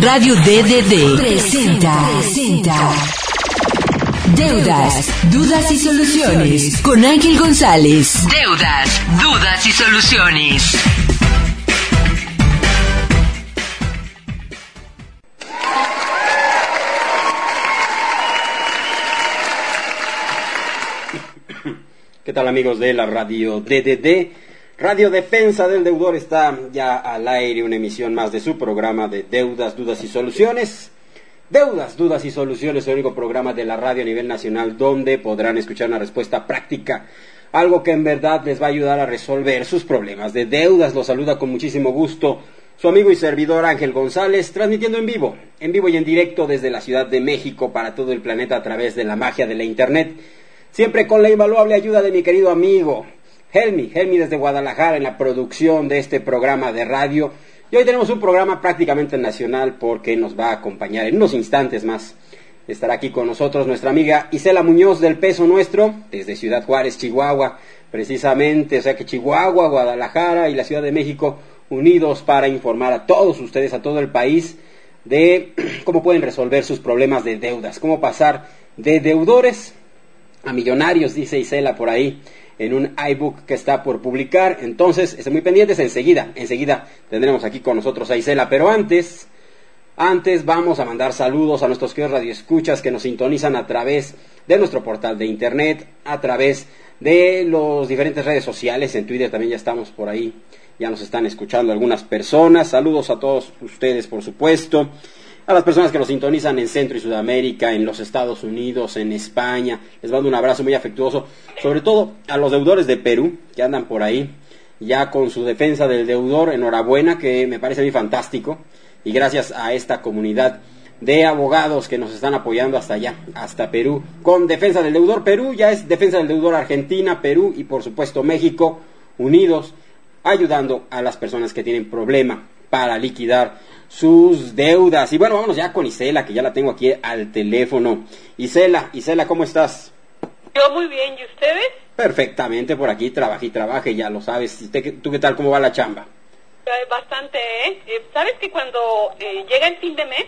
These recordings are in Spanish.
Radio DDD presenta Deudas, Dudas y Soluciones con Ángel González. Deudas, Dudas y Soluciones. ¿Qué tal, amigos de la Radio DDD? Radio Defensa del Deudor está ya al aire, una emisión más de su programa de Deudas, Dudas y Soluciones. Deudas, Dudas y Soluciones, el único programa de la radio a nivel nacional donde podrán escuchar una respuesta práctica, algo que en verdad les va a ayudar a resolver sus problemas de deudas. Los saluda con muchísimo gusto su amigo y servidor Ángel González, transmitiendo en vivo y en directo desde la Ciudad de México para todo el planeta a través de la magia de la Internet. Siempre con la invaluable ayuda de mi querido amigo Helmi desde Guadalajara en la producción de este programa de radio. Y hoy tenemos un programa prácticamente nacional porque nos va a acompañar en unos instantes más. Estará aquí con nosotros nuestra amiga Isela Muñoz del Peso Nuestro, desde Ciudad Juárez, Chihuahua, precisamente. O sea que Chihuahua, Guadalajara y la Ciudad de México unidos para informar a todos ustedes, a todo el país, de cómo pueden resolver sus problemas de deudas, cómo pasar de deudores a millonarios, dice Isela por ahí, en un iBook que está por publicar. Entonces, estén muy pendientes, enseguida tendremos aquí con nosotros a Isela, pero antes vamos a mandar saludos a nuestros queridos radioescuchas que nos sintonizan a través de nuestro portal de internet, a través de las diferentes redes sociales. En Twitter también ya estamos por ahí, ya nos están escuchando algunas personas. Saludos a todos ustedes, por supuesto. A las personas que nos sintonizan en Centro y Sudamérica, en los Estados Unidos, en España, les mando un abrazo muy afectuoso, sobre todo a los deudores de Perú, que andan por ahí, ya con su defensa del deudor. Enhorabuena, que me parece muy fantástico, y gracias a esta comunidad de abogados que nos están apoyando hasta allá, hasta Perú, con defensa del deudor. Perú ya es defensa del deudor Argentina, Perú y por supuesto México, unidos, ayudando a las personas que tienen problema para liquidar sus deudas. Y bueno, vámonos ya con Isela, que ya la tengo aquí al teléfono. Isela, ¿cómo estás? Yo muy bien, ¿y ustedes? Perfectamente, por aquí trabaje, ya lo sabes. ¿Tú qué tal, cómo va la chamba? Bastante, ¿Sabes que cuando llega el fin de mes,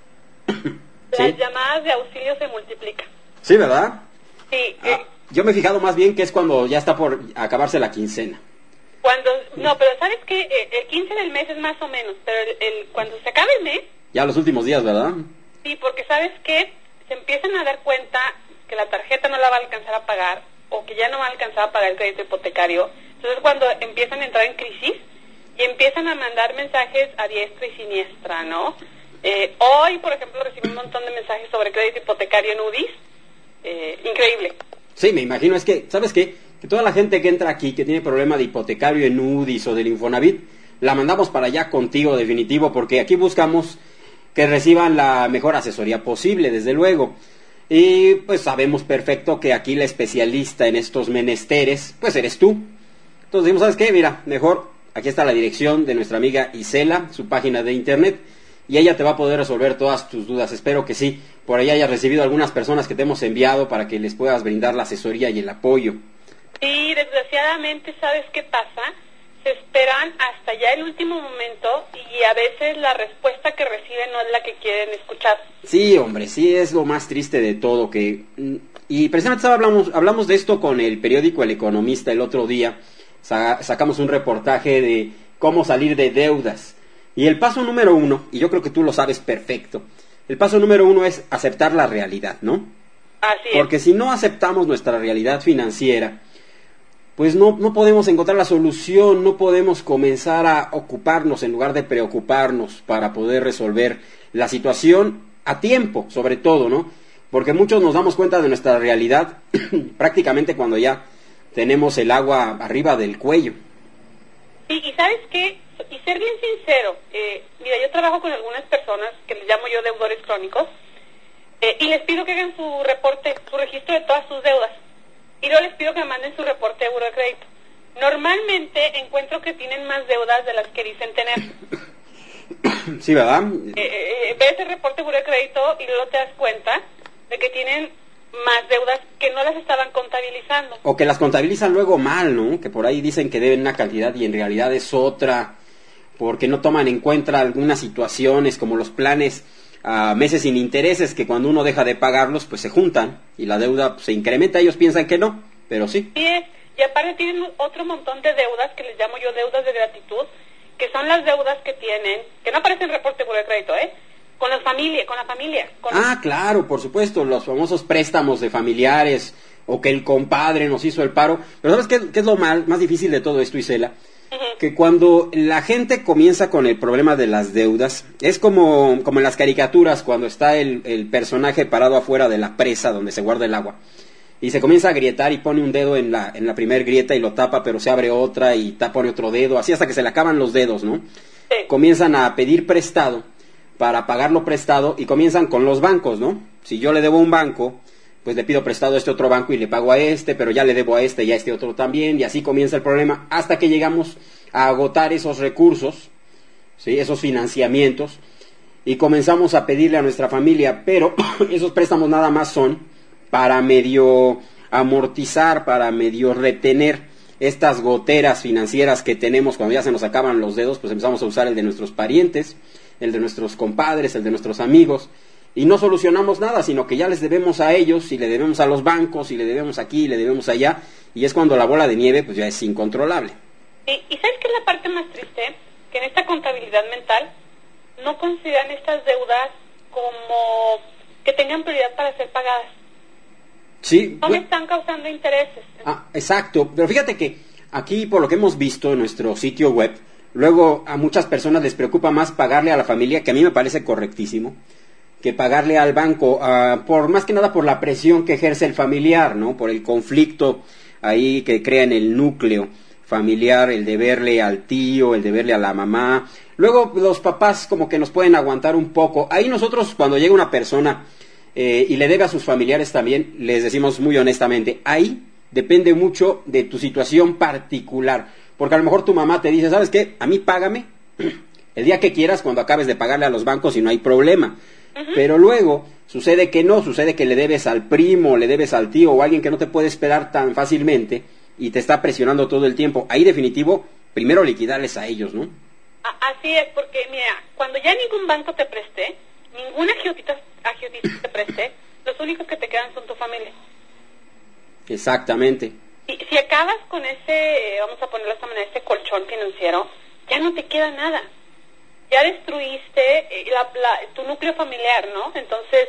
¿Sí? Las llamadas de auxilio se multiplican? Sí, ¿verdad? Sí. Yo me he fijado más bien que es cuando ya está por acabarse la quincena. No, pero ¿sabes qué? El 15 del mes es más o menos, pero cuando se acabe el mes... Ya los últimos días, ¿verdad? Sí, porque ¿sabes qué? Se empiezan a dar cuenta que la tarjeta no la va a alcanzar a pagar, o que ya no va a alcanzar a pagar el crédito hipotecario. Entonces cuando empiezan a entrar en crisis y empiezan a mandar mensajes a diestra y siniestra, ¿no? Hoy, por ejemplo, recibí un montón de mensajes sobre crédito hipotecario en UDIs. Increíble. Sí, me imagino. Es que, ¿sabes qué? Que toda la gente que entra aquí, que tiene problema de hipotecario en UDIs o del Infonavit, la mandamos para allá contigo, definitivo, porque aquí buscamos que reciban la mejor asesoría posible, desde luego. Y pues sabemos perfecto que aquí la especialista en estos menesteres, pues eres tú. Entonces dijimos, ¿sabes qué? Mira, mejor, aquí está la dirección de nuestra amiga Isela, su página de internet, y ella te va a poder resolver todas tus dudas. Espero que sí, por ahí hayas recibido algunas personas que te hemos enviado para que les puedas brindar la asesoría y el apoyo. Sí, desgraciadamente, ¿sabes qué pasa? Se esperan hasta ya el último momento y a veces la respuesta que reciben no es la que quieren escuchar. Sí, hombre, sí, es lo más triste de todo. Y precisamente hablamos de esto con el periódico El Economista el otro día. Sacamos un reportaje de cómo salir de deudas. Y el paso número 1, y yo creo que tú lo sabes perfecto, el paso número 1 es aceptar la realidad, ¿no? Así es. Porque si no aceptamos nuestra realidad financiera, pues no podemos encontrar la solución, no podemos comenzar a ocuparnos en lugar de preocuparnos para poder resolver la situación a tiempo, sobre todo, ¿no? Porque muchos nos damos cuenta de nuestra realidad prácticamente cuando ya tenemos el agua arriba del cuello. Y ¿sabes qué? Y ser bien sincero, mira, yo trabajo con algunas personas que les llamo yo deudores crónicos, y les pido que hagan su reporte, su registro de todas sus deudas. Y luego les pido que me manden su reporte de Buró de Crédito. Normalmente encuentro que tienen más deudas de las que dicen tener. Sí, ¿verdad? Ves el reporte de Buró de Crédito y luego te das cuenta de que tienen más deudas que no las estaban contabilizando. O que las contabilizan luego mal, ¿no? Que por ahí dicen que deben una cantidad y en realidad es otra. porque no toman en cuenta algunas situaciones como los planes a meses sin intereses, que cuando uno deja de pagarlos pues se juntan y la deuda pues, se incrementa. Ellos piensan que no, pero sí. Sí es, y aparte tienen otro montón de deudas que les llamo yo deudas de gratitud, que son las deudas que tienen, que no aparecen en reporte por el crédito, con la familia. Claro, por supuesto, los famosos préstamos de familiares, o que el compadre nos hizo el paro. Pero ¿sabes qué es lo más difícil de todo esto, Isela? Uh-huh. Que cuando la gente comienza con el problema de las deudas, es como en las caricaturas, cuando está el personaje parado afuera de la presa donde se guarda el agua, y se comienza a agrietar y pone un dedo en la primer grieta y lo tapa, pero se abre otra y pone otro dedo, así hasta que se le acaban los dedos, ¿no? Sí. Comienzan a pedir prestado para pagar lo prestado y comienzan con los bancos, ¿no? Si yo le debo a un banco, pues le pido prestado a este otro banco y le pago a este, pero ya le debo a este y a este otro también, y así comienza el problema hasta que llegamos a agotar esos recursos, ¿sí? Esos financiamientos, y comenzamos a pedirle a nuestra familia, pero esos préstamos nada más son para medio amortizar, para medio retener estas goteras financieras que tenemos cuando ya se nos acaban los dedos. Pues empezamos a usar el de nuestros parientes, el de nuestros compadres, el de nuestros amigos, y no solucionamos nada, sino que ya les debemos a ellos, y le debemos a los bancos, y le debemos aquí, y le debemos allá, y es cuando la bola de nieve pues ya es incontrolable. ¿Y sabes qué es la parte más triste? Que en esta contabilidad mental no consideran estas deudas como que tengan prioridad para ser pagadas. Sí. No me están causando intereses. Exacto, pero fíjate que aquí, por lo que hemos visto en nuestro sitio web, luego a muchas personas les preocupa más pagarle a la familia, que a mí me parece correctísimo, que pagarle al banco, por más que nada por la presión que ejerce el familiar, ¿no? Por el conflicto ahí que crea en el núcleo familiar, el deberle al tío, el deberle a la mamá. Luego los papás como que nos pueden aguantar un poco. Ahí nosotros, cuando llega una persona y le debe a sus familiares también, les decimos muy honestamente, ahí depende mucho de tu situación particular, porque a lo mejor tu mamá te dice, ¿sabes qué? A mí págame el día que quieras, cuando acabes de pagarle a los bancos, y no hay problema. Uh-huh. Pero luego sucede que no, sucede que le debes al primo, le debes al tío o a alguien que no te puede esperar tan fácilmente y te está presionando todo el tiempo. Ahí definitivo, primero liquidarles a ellos, ¿no? Así es, porque mira, cuando ya ningún banco te preste, ninguna agiotista te preste, los únicos que te quedan son tu familia. Exactamente. Y si acabas con ese, vamos a ponerlo de esta manera, ese colchón financiero, ya no te queda nada. Ya destruiste tu núcleo familiar, ¿no? Entonces,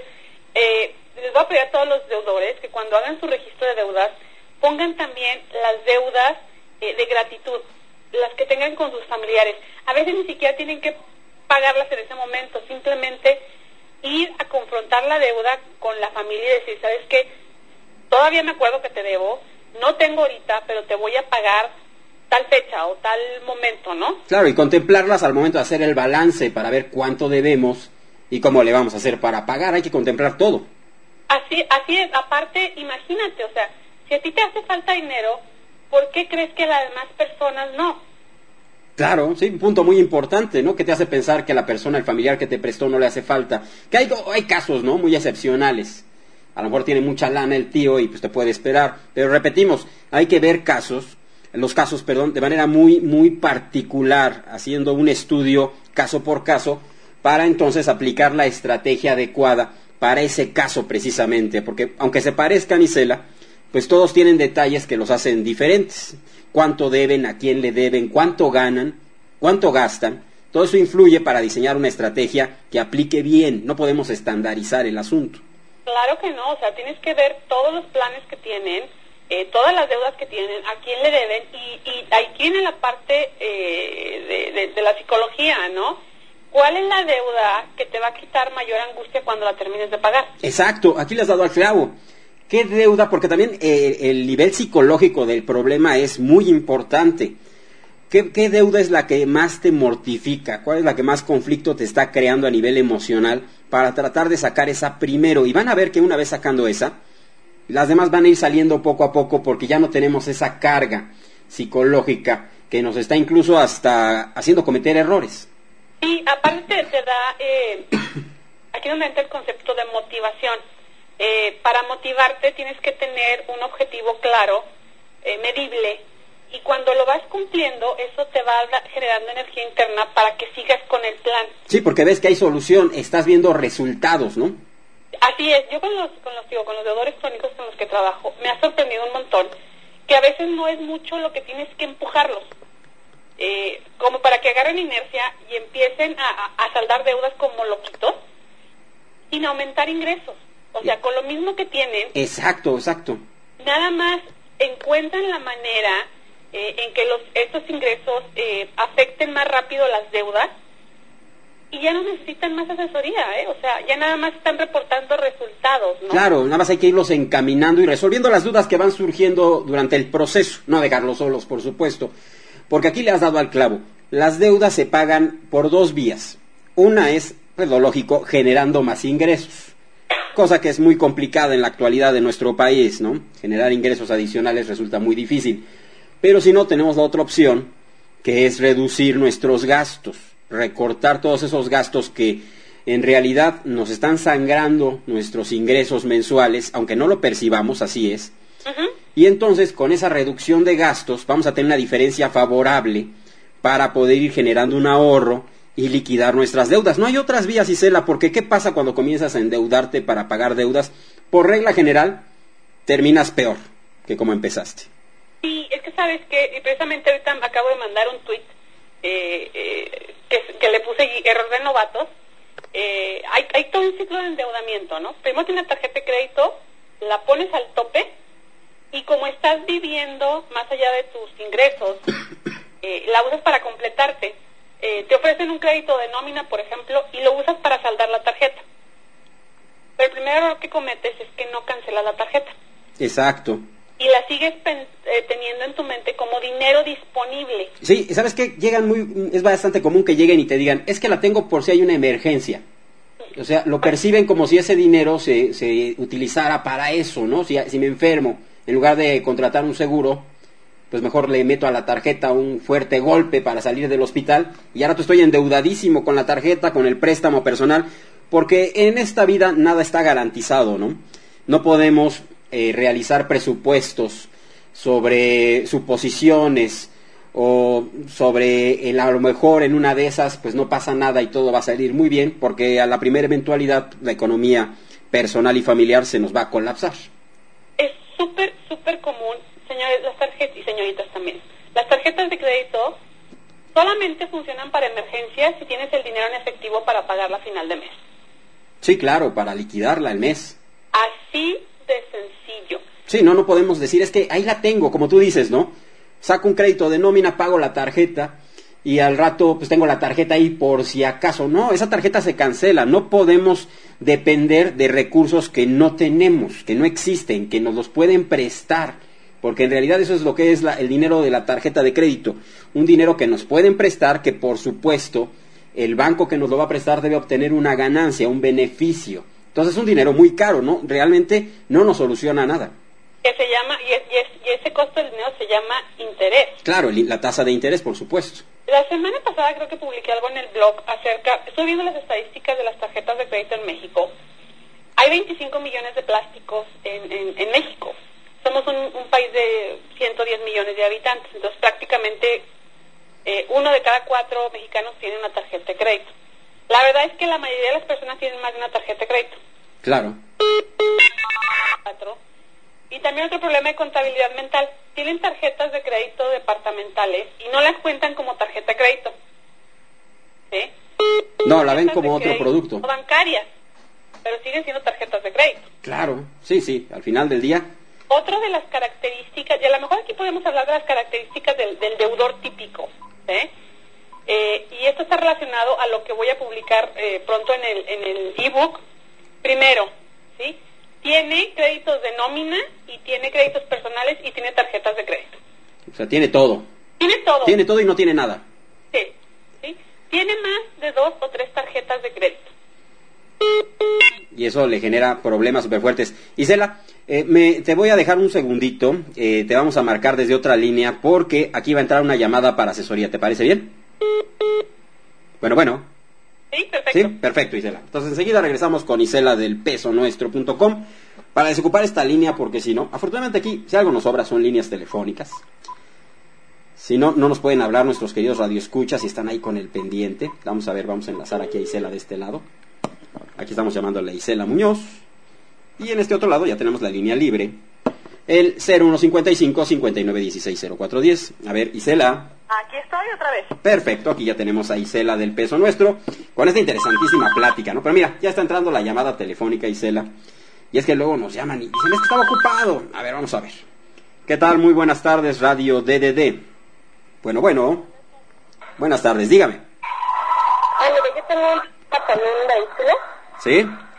les voy a pedir a todos los deudores que cuando hagan su registro de deudas, pongan también las deudas de gratitud, las que tengan con sus familiares. A veces ni siquiera tienen que pagarlas en ese momento, simplemente ir a confrontar la deuda con la familia y decir, ¿sabes qué? Todavía me acuerdo que te debo, no tengo ahorita, pero te voy a pagar tal fecha o tal momento, ¿no? Claro, y contemplarlas al momento de hacer el balance para ver cuánto debemos y cómo le vamos a hacer para pagar. Hay que contemplar todo. Así es. Aparte, imagínate, o sea, si a ti te hace falta dinero, ¿por qué crees que a las demás personas no? Claro, sí, un punto muy importante, ¿no? Que te hace pensar que a la persona, el familiar que te prestó, no le hace falta. Que hay casos, ¿no? Muy excepcionales. A lo mejor tiene mucha lana el tío y pues te puede esperar. Pero repetimos, hay que ver los casos, de manera muy, muy particular, haciendo un estudio caso por caso, para entonces aplicar la estrategia adecuada para ese caso precisamente. Porque aunque se parezcan, Isela, pues todos tienen detalles que los hacen diferentes. Cuánto deben, a quién le deben, cuánto ganan, cuánto gastan. Todo eso influye para diseñar una estrategia que aplique bien. No podemos estandarizar el asunto. Claro que no, o sea, tienes que ver todos los planes que tienen, todas las deudas que tienen, a quién le deben, y ahí tiene la parte de la psicología, ¿no? ¿Cuál es la deuda que te va a quitar mayor angustia cuando la termines de pagar? Exacto, aquí le has dado al clavo. ¿Qué deuda? Porque también el nivel psicológico del problema es muy importante. ¿Qué deuda es la que más te mortifica? ¿Cuál es la que más conflicto te está creando a nivel emocional para tratar de sacar esa primero? Y van a ver que una vez sacando esa, las demás van a ir saliendo poco a poco, porque ya no tenemos esa carga psicológica que nos está incluso hasta haciendo cometer errores. Y aparte te da, aquí donde entra el concepto de motivación. Para motivarte tienes que tener un objetivo claro, medible, Y cuando lo vas cumpliendo, eso te va generando energía interna para que sigas con el plan. Sí, porque ves que hay solución, estás viendo resultados, ¿no? Así es, yo con los deudores crónicos con los que trabajo, me ha sorprendido un montón, que a veces no es mucho lo que tienes que empujarlos, como para que agarren inercia y empiecen a saldar deudas como loquitos, sin aumentar ingresos. O sea, con lo mismo que tienen. Exacto. Nada más encuentran la manera en que estos ingresos afecten más rápido las deudas y ya no necesitan más asesoría, o sea, ya nada más están reportando resultados, ¿no? Claro, nada más hay que irlos encaminando y resolviendo las dudas que van surgiendo durante el proceso, no dejarlos solos, por supuesto, porque aquí le has dado al clavo. Las deudas se pagan por dos vías. Una es, pues lo lógico, generando más ingresos, cosa que es muy complicada en la actualidad de nuestro país, ¿no? Generar ingresos adicionales resulta muy difícil. Pero si no, tenemos la otra opción, que es reducir nuestros gastos, recortar todos esos gastos que en realidad nos están sangrando nuestros ingresos mensuales, aunque no lo percibamos, así es. Uh-huh. Y entonces, con esa reducción de gastos, vamos a tener una diferencia favorable para poder ir generando un ahorro y liquidar nuestras deudas. No hay otras vías, Isela, porque ¿qué pasa cuando comienzas a endeudarte para pagar deudas? Por regla general, terminas peor que como empezaste. Sí, es que sabes que, y precisamente ahorita acabo de mandar un tuit que le puse error de novatos. Hay todo un ciclo de endeudamiento, ¿no? Primero tienes una tarjeta de crédito, la pones al tope, y como estás viviendo más allá de tus ingresos, la usas para completarte. Te ofrecen un crédito de nómina, por ejemplo, y lo usas para saldar la tarjeta. Pero el primer error que cometes es que no cancelas la tarjeta. Exacto. Y la sigues teniendo en tu mente como dinero disponible. Sí, ¿sabes qué? Es bastante común que lleguen y te digan, es que la tengo por si hay una emergencia. O sea, lo perciben como si ese dinero se utilizara para eso, ¿no? Si me enfermo, en lugar de contratar un seguro, pues mejor le meto a la tarjeta un fuerte golpe para salir del hospital, y ahora estoy endeudadísimo con la tarjeta, con el préstamo personal, porque en esta vida nada está garantizado, ¿no? No podemos realizar presupuestos sobre suposiciones o sobre a lo mejor en una de esas pues no pasa nada y todo va a salir muy bien, porque a la primera eventualidad la economía personal y familiar se nos va a colapsar. Es súper común, señores, las tarjetas y señoritas también. Las tarjetas de crédito solamente funcionan para emergencias si tienes el dinero en efectivo para pagarla a final de mes. Sí, claro, para liquidarla el mes. Así de sencillo. Sí, no podemos decir, es que ahí la tengo, como tú dices, ¿no? Saco un crédito de nómina, pago la tarjeta y al rato pues tengo la tarjeta ahí por si acaso. No, esa tarjeta se cancela. No podemos depender de recursos que no tenemos, que no existen, que nos los pueden prestar, porque en realidad eso es lo que es el dinero de la tarjeta de crédito, un dinero que nos pueden prestar, que por supuesto el banco que nos lo va a prestar debe obtener una ganancia, un beneficio. Entonces es un dinero muy caro, ¿no? Realmente no nos soluciona nada. Que se llama, y ese costo del dinero se llama interés. Claro, la tasa de interés, por supuesto. La semana pasada creo que publiqué algo en el blog estoy viendo las estadísticas de las tarjetas de crédito en México. Hay 25 millones de plásticos en México. Somos un país de 110 millones de habitantes, entonces prácticamente 1 de cada 4 mexicanos tiene una tarjeta de crédito. La verdad es que la mayoría de las personas tienen más de una tarjeta de crédito. Claro. Y también otro problema de contabilidad mental. Tienen tarjetas de crédito departamentales y no las cuentan como tarjeta de crédito. ¿Sí? No, la ven como otro producto. Bancarias, pero siguen siendo tarjetas de crédito. Claro, sí, al final del día. Otra de las características, y a lo mejor aquí podemos hablar de las características del deudor típico, ¿sí? Y esto está relacionado a lo que voy a publicar pronto en el ebook. Primero, ¿sí? Tiene créditos de nómina y tiene créditos personales y tiene tarjetas de crédito. O sea, tiene todo. Tiene todo. Tiene todo y no tiene nada. Sí. Tiene más de 2 o 3 tarjetas de crédito. Y eso le genera problemas súper fuertes. Isela, te voy a dejar un segundito. Te vamos a marcar desde otra línea porque aquí va a entrar una llamada para asesoría. ¿Te parece bien? Bueno. Sí, perfecto. Sí, perfecto, Isela. Entonces enseguida regresamos con Isela del pesonuestro.com para desocupar esta línea, porque si no, afortunadamente aquí, si algo nos sobra son líneas telefónicas. Si no, no nos pueden hablar nuestros queridos radioescuchas y están ahí con el pendiente. Vamos a ver, vamos a enlazar aquí a Isela de este lado. Aquí estamos llamándole a Isela Muñoz. Y en este otro lado ya tenemos la línea libre. El 0155-5916-0410. A ver, Isela. Aquí estoy otra vez. Perfecto, aquí ya tenemos a Isela del Peso Nuestro con esta interesantísima plática, ¿no? Pero mira, ya está entrando la llamada telefónica, Isela. Y es que luego nos llaman y dicen, es que estaba ocupado. A ver, vamos a ver. ¿Qué tal? Muy buenas tardes, Radio DDD. Bueno. Buenas tardes, dígame. Mire, yo tengo un vehículo. ¿Sí?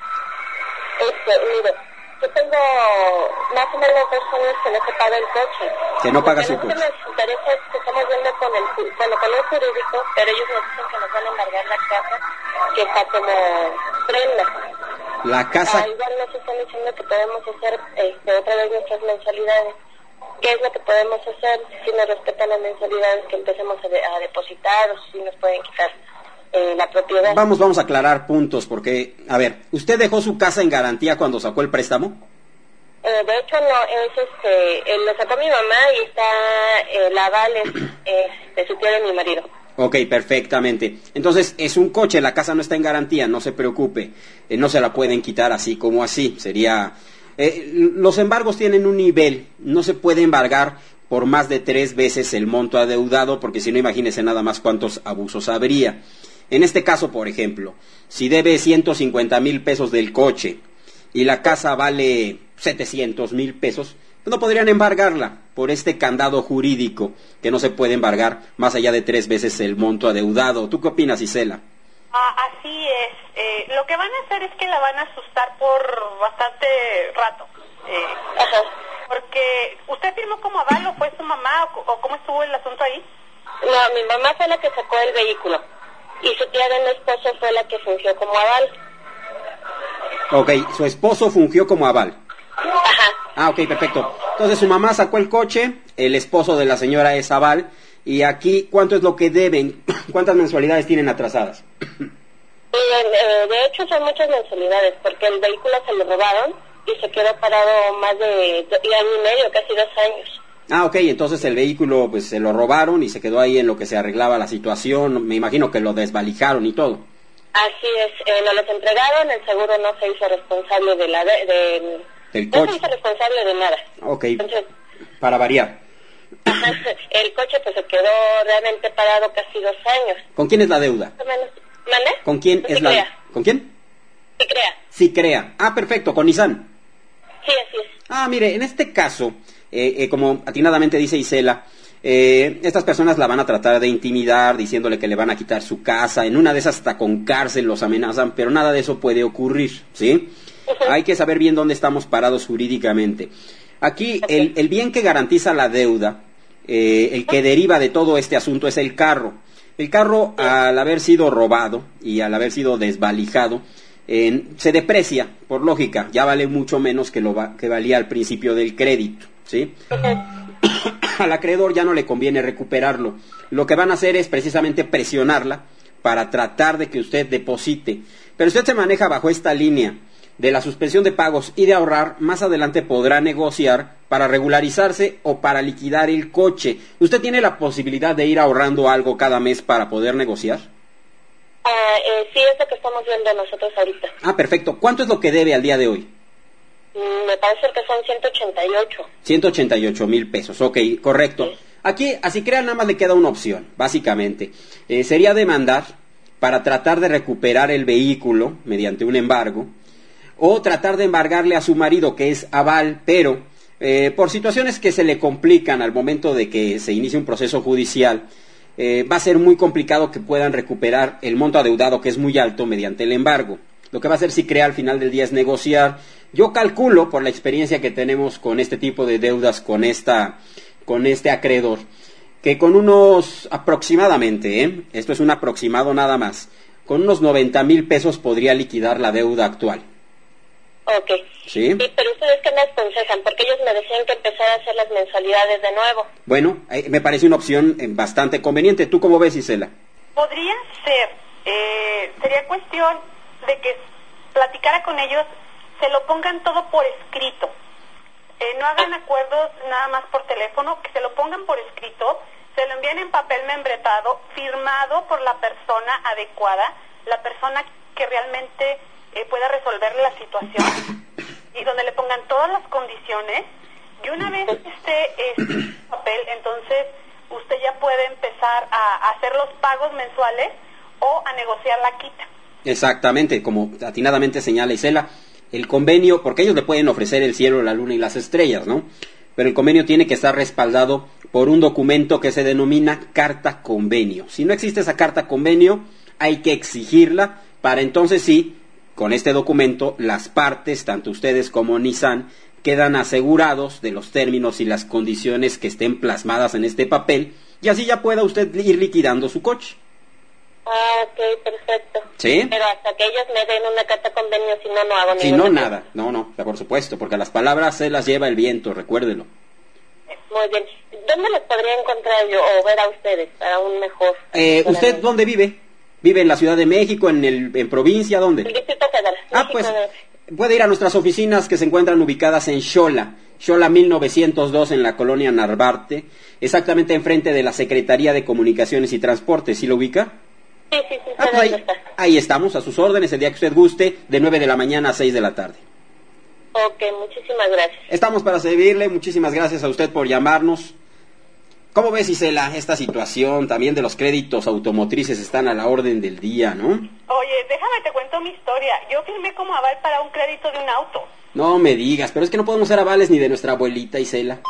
Mire, yo tengo más o menos 2 años que no se paga el coche. Que no paga su coche. Lo que nos interesa es que estamos viendo con el jurídico, pero ellos nos dicen que nos van a embargar la casa, que está como prenda. La casa... Igual nos están diciendo que podemos hacer otra vez nuestras mensualidades. ¿Qué es lo que podemos hacer si nos respetan las mensualidades que empecemos a depositar o si nos pueden quitar la propiedad? Vamos a aclarar puntos porque, a ver, ¿usted dejó su casa en garantía cuando sacó el préstamo? De hecho no, lo sacó mi mamá y está el aval de su tío de mi marido. Ok, perfectamente. Entonces, es un coche, la casa no está en garantía, no se preocupe. No se la pueden quitar así como así. Sería... los embargos tienen un nivel, no se puede embargar por más de 3 veces el monto adeudado, porque si no, imagínese nada más cuántos abusos habría. En este caso, por ejemplo, si debe 150,000 pesos del coche y la casa vale 700,000 pesos, pues no podrían embargarla por este candado jurídico que no se puede embargar más allá de 3 veces el monto adeudado. ¿Tú qué opinas, Isela? Así es. Lo que van a hacer es que la van a asustar por bastante rato. Porque, ¿usted firmó como aval o fue su mamá o cómo estuvo el asunto ahí? No, mi mamá fue la que sacó el vehículo y su tía de mi esposo fue la que fungió como aval. Ok, su esposo fungió como aval. Ajá. Ah, ok, perfecto. Entonces su mamá sacó el coche, el esposo de la señora es aval, y aquí, ¿cuánto es lo que deben? ¿Cuántas mensualidades tienen atrasadas? De hecho son muchas mensualidades, porque el vehículo se lo robaron y se quedó parado más de año y medio, casi 2 años. Ah, ok, entonces el vehículo pues se lo robaron y se quedó ahí en lo que se arreglaba la situación, me imagino que lo desvalijaron y todo. Así es, nos los entregaron, el seguro no se hizo responsable del coche. No se hizo responsable de nada. Ok, entonces, para variar. El coche pues se quedó realmente parado casi 2 años. ¿Con quién es la deuda? ¿Mande? ¿Con quién es la... ¿Con quién? Sicrea. Ah, perfecto, con Nissan. Sí, así es. Ah, mire, en este caso, como atinadamente dice Isela, estas personas la van a tratar de intimidar diciéndole que le van a quitar su casa, en una de esas hasta con cárcel los amenazan, pero nada de eso puede ocurrir, ¿sí? Hay que saber bien dónde estamos parados jurídicamente. Aquí el bien que garantiza la deuda, el que deriva de todo este asunto es el carro. El carro, al haber sido robado y al haber sido desvalijado, se deprecia, por lógica, ya vale mucho menos que que valía al principio del crédito, ¿sí? Al acreedor ya no le conviene recuperarlo. Lo que van a hacer es precisamente presionarla para tratar de que usted deposite. Pero usted se maneja bajo esta línea de la suspensión de pagos y de ahorrar, más adelante podrá negociar para regularizarse o para liquidar el coche. ¿Usted tiene la posibilidad de ir ahorrando algo cada mes para poder negociar? Sí, es lo que estamos viendo nosotros ahorita. Ah, perfecto. ¿Cuánto es lo que debe al día de hoy? Me parece que son 188. 188,000 pesos, ok, correcto. Sí. Aquí, a Sicrea nada más le queda una opción, básicamente. Sería demandar para tratar de recuperar el vehículo mediante un embargo, o tratar de embargarle a su marido, que es aval, pero por situaciones que se le complican al momento de que se inicie un proceso judicial, va a ser muy complicado que puedan recuperar el monto adeudado, que es muy alto, mediante el embargo. Lo que va a hacer Sicrea al final del día es negociar. Yo calculo, por la experiencia que tenemos con este tipo de deudas, con este acreedor, que con unos aproximadamente, esto es un aproximado nada más, con unos 90,000 pesos podría liquidar la deuda actual. Ok. ¿Sí? Pero ustedes qué me aconsejan, porque ellos me decían que empezara a hacer las mensualidades de nuevo. Bueno, me parece una opción bastante conveniente. ¿Tú cómo ves, Isela? Podría ser, sería cuestión de que platicara con ellos, se lo pongan todo por escrito. No hagan acuerdos nada más por teléfono, que se lo pongan por escrito, se lo envían en papel membretado, firmado por la persona adecuada, la persona que realmente pueda resolverle la situación, y donde le pongan todas las condiciones, y una vez esté este papel, entonces usted ya puede empezar a hacer los pagos mensuales o a negociar la quita. Exactamente, como atinadamente señala Isela, el convenio, porque ellos le pueden ofrecer el cielo, la luna y las estrellas, ¿no? Pero el convenio tiene que estar respaldado por un documento que se denomina carta convenio. Si no existe esa carta convenio, hay que exigirla para entonces sí, con este documento, las partes, tanto ustedes como Nissan, quedan asegurados de los términos y las condiciones que estén plasmadas en este papel, y así ya pueda usted ir liquidando su coche. Ah, ok, perfecto. ¿Sí? Pero hasta que ellos me den una carta convenio, si no, no hago ningún... Si no, nada. No, por supuesto, porque las palabras se las lleva el viento, recuérdelo. Muy bien. ¿Dónde los podría encontrar yo o ver a ustedes para un mejor... ¿Usted dónde vive? ¿Vive en la Ciudad de México, en provincia, dónde? El Distrito Federal. Pues puede ir a nuestras oficinas que se encuentran ubicadas en Xola 1902 en la colonia Narvarte, exactamente enfrente de la Secretaría de Comunicaciones y Transportes. ¿Sí lo ubica? Sí, Pues ahí estamos, a sus órdenes, el día que usted guste, de 9 de la mañana a 6 de la tarde. Ok, muchísimas gracias. Estamos para servirle, muchísimas gracias a usted por llamarnos. ¿Cómo ves, Isela, esta situación? También de los créditos automotrices están a la orden del día, ¿no? Oye, déjame te cuento mi historia. Yo firmé como aval para un crédito de un auto. No me digas, pero es que no podemos ser avales ni de nuestra abuelita, Isela.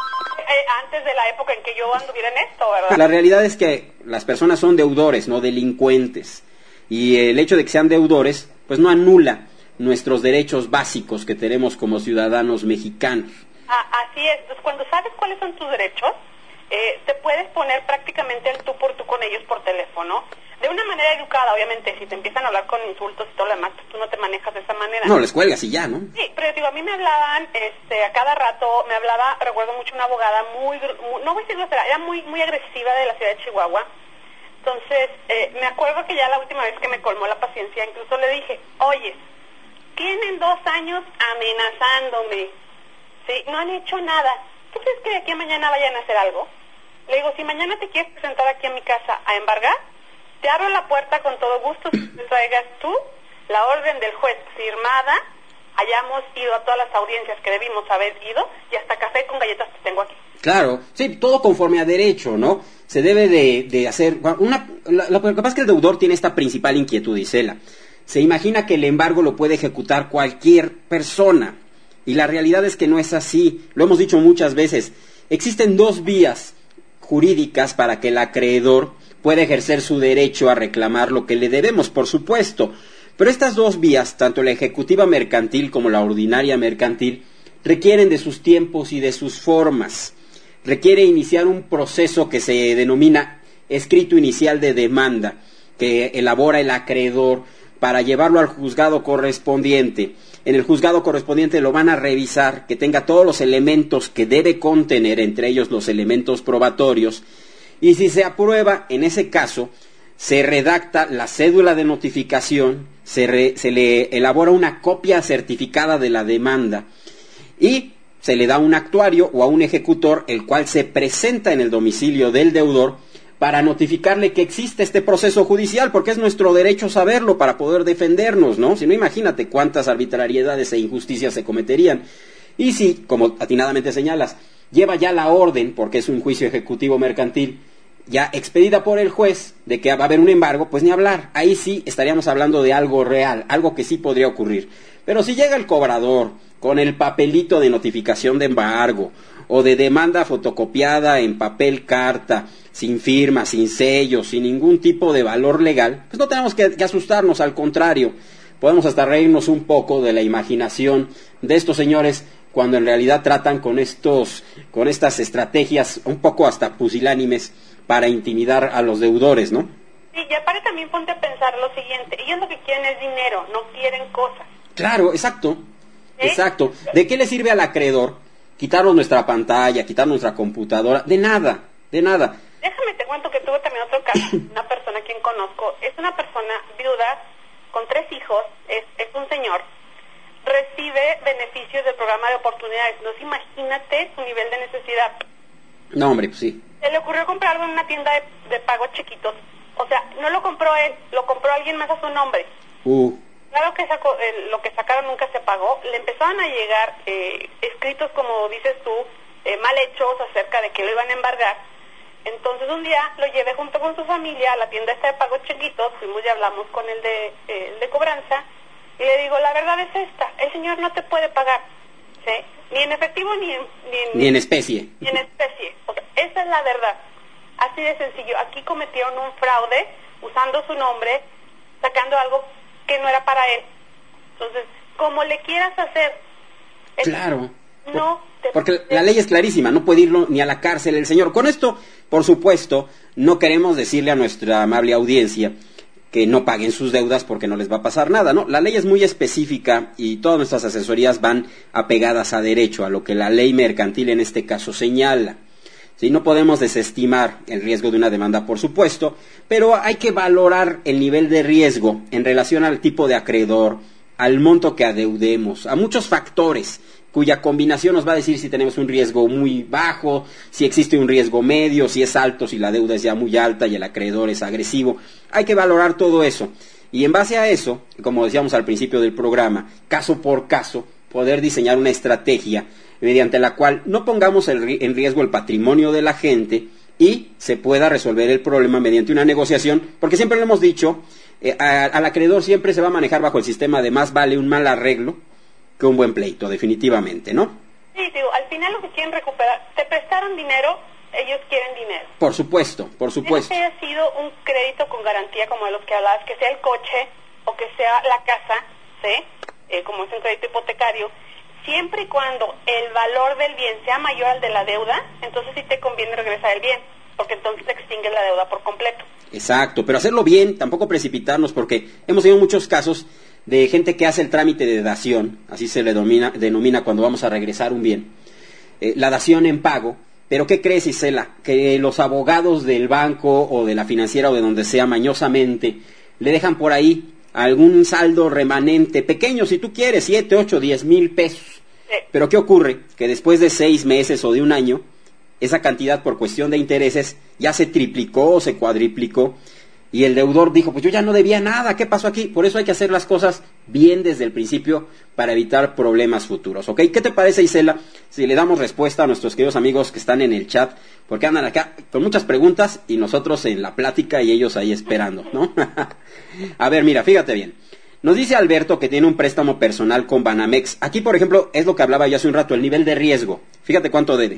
Antes de la época en que yo anduviera en esto, ¿verdad? La realidad es que las personas son deudores, no delincuentes. Y el hecho de que sean deudores, pues no anula nuestros derechos básicos que tenemos como ciudadanos mexicanos. Así es. Entonces, cuando sabes cuáles son tus derechos, te puedes poner prácticamente el tú por tú con ellos por teléfono, de una manera educada, obviamente. Si te empiezan a hablar con insultos y todo lo demás, pues tú no te manejas de esa manera. No, les cuelgas y ya, ¿no? Sí, pero digo, a mí me hablaban, a cada rato, me hablaba, recuerdo mucho una abogada muy no voy a decir grosera, era muy agresiva, de la ciudad de Chihuahua. Entonces, me acuerdo que ya la última vez que me colmó la paciencia, incluso le dije, oye, tienen 2 años amenazándome, ¿sí? No han hecho nada. ¿Tú crees que de aquí a mañana vayan a hacer algo? Le digo, si mañana te quieres presentar aquí a mi casa a embargar, te abro la puerta con todo gusto, si te traigas tú la orden del juez firmada, hayamos ido a todas las audiencias que debimos haber ido, y hasta café con galletas te tengo aquí. Claro, sí, todo conforme a derecho, ¿no? Se debe de hacer... Lo que pasa es que el deudor tiene esta principal inquietud, Isela. Se imagina que el embargo lo puede ejecutar cualquier persona, y la realidad es que no es así. Lo hemos dicho muchas veces. Existen 2 vías jurídicas para que el acreedor pueda ejercer su derecho a reclamar lo que le debemos, por supuesto. Pero estas 2 vías, tanto la ejecutiva mercantil como la ordinaria mercantil, requieren de sus tiempos y de sus formas. Requiere iniciar un proceso que se denomina escrito inicial de demanda, que elabora el acreedor para llevarlo al juzgado correspondiente. En el juzgado correspondiente lo van a revisar, que tenga todos los elementos que debe contener, entre ellos los elementos probatorios, y si se aprueba, en ese caso, se redacta la cédula de notificación, se le elabora una copia certificada de la demanda, y se le da a un actuario o a un ejecutor, el cual se presenta en el domicilio del deudor, para notificarle que existe este proceso judicial, porque es nuestro derecho saberlo para poder defendernos, ¿no? Si no, imagínate cuántas arbitrariedades e injusticias se cometerían. Y si, como atinadamente señalas, lleva ya la orden, porque es un juicio ejecutivo mercantil, ya expedida por el juez, de que va a haber un embargo, pues ni hablar. Ahí sí estaríamos hablando de algo real, algo que sí podría ocurrir. Pero si llega el cobrador con el papelito de notificación de embargo, o de demanda fotocopiada en papel carta, sin firma, sin sello, sin ningún tipo de valor legal, pues no tenemos que asustarnos, al contrario, podemos hasta reírnos un poco de la imaginación de estos señores cuando en realidad tratan con estas estrategias un poco hasta pusilánimes para intimidar a los deudores, ¿no? Sí, y aparte también ponte a pensar lo siguiente, ellos lo que quieren es dinero, no quieren cosas. Claro, exacto, ¿sí? Exacto. ¿De qué le sirve al acreedor quitarnos nuestra pantalla, quitarnos nuestra computadora? De nada, de nada. Déjame te cuento que tuve también otro caso, una persona a quien conozco, es una persona viuda con 3 hijos, es un señor, recibe beneficios del programa de oportunidades, no, imagínate su nivel de necesidad. No, hombre, pues sí. Se le ocurrió comprarlo en una tienda de pagos chiquitos. O sea, no lo compró él, lo compró alguien más a su nombre. Claro que lo que sacaron nunca se pagó. Le empezaron a llegar escritos, como dices tú, mal hechos acerca de que lo iban a embargar. Entonces un día lo llevé junto con su familia a la tienda esta de pagos chiquitos, fuimos y hablamos con el de cobranza, y le digo, la verdad es esta, el señor no te puede pagar, ¿sí? Ni en efectivo ni en especie. Ni en especie. O sea, esa es la verdad. Así de sencillo. Aquí cometieron un fraude usando su nombre, sacando algo que no era para él. Entonces, como le quieras hacer, claro. No porque la ley es clarísima, no puede ir ni a la cárcel el señor. Con esto, por supuesto, no queremos decirle a nuestra amable audiencia que no paguen sus deudas porque no les va a pasar nada, ¿no? La ley es muy específica y todas nuestras asesorías van apegadas a derecho, a lo que la ley mercantil en este caso señala. ¿Sí? No podemos desestimar el riesgo de una demanda, por supuesto, pero hay que valorar el nivel de riesgo en relación al tipo de acreedor, al monto que adeudemos, a muchos factores cuya combinación nos va a decir si tenemos un riesgo muy bajo, si existe un riesgo medio, si es alto, si la deuda es ya muy alta y el acreedor es agresivo. Hay que valorar todo eso. Y en base a eso, como decíamos al principio del programa, caso por caso, poder diseñar una estrategia mediante la cual no pongamos en riesgo el patrimonio de la gente y se pueda resolver el problema mediante una negociación, porque siempre lo hemos dicho, al acreedor siempre se va a manejar bajo el sistema de más vale un mal arreglo que un buen pleito, definitivamente, ¿no? Sí, digo, al final lo que quieren recuperar, te prestaron dinero, ellos quieren dinero. Por supuesto, por supuesto. Que haya sido un crédito con garantía como de los que hablabas, que sea el coche o que sea la casa, ¿sí? Como es un crédito hipotecario, siempre y cuando el valor del bien sea mayor al de la deuda, entonces sí te conviene regresar el bien, porque entonces te extingues la deuda por completo. Exacto, pero hacerlo bien, tampoco precipitarnos, porque hemos tenido muchos casos de gente que hace el trámite de dación, así se le denomina cuando vamos a regresar un bien, la dación en pago, pero ¿qué crees, Isela? Que los abogados del banco o de la financiera o de donde sea mañosamente le dejan por ahí algún saldo remanente, pequeño si tú quieres, 7, 8, 10 mil pesos. Sí. Pero ¿qué ocurre? Que después de 6 meses o de un año, esa cantidad por cuestión de intereses ya se triplicó o se cuadriplicó y el deudor dijo, pues yo ya no debía nada, ¿qué pasó aquí? Por eso hay que hacer las cosas bien desde el principio para evitar problemas futuros, ¿ok? ¿Qué te parece, Isela, si le damos respuesta a nuestros queridos amigos que están en el chat? Porque andan acá con muchas preguntas y nosotros en la plática y ellos ahí esperando, ¿no? A ver, mira, fíjate bien. Nos dice Alberto que tiene un préstamo personal con Banamex. Aquí, por ejemplo, es lo que hablaba yo hace un rato, el nivel de riesgo. Fíjate cuánto debe.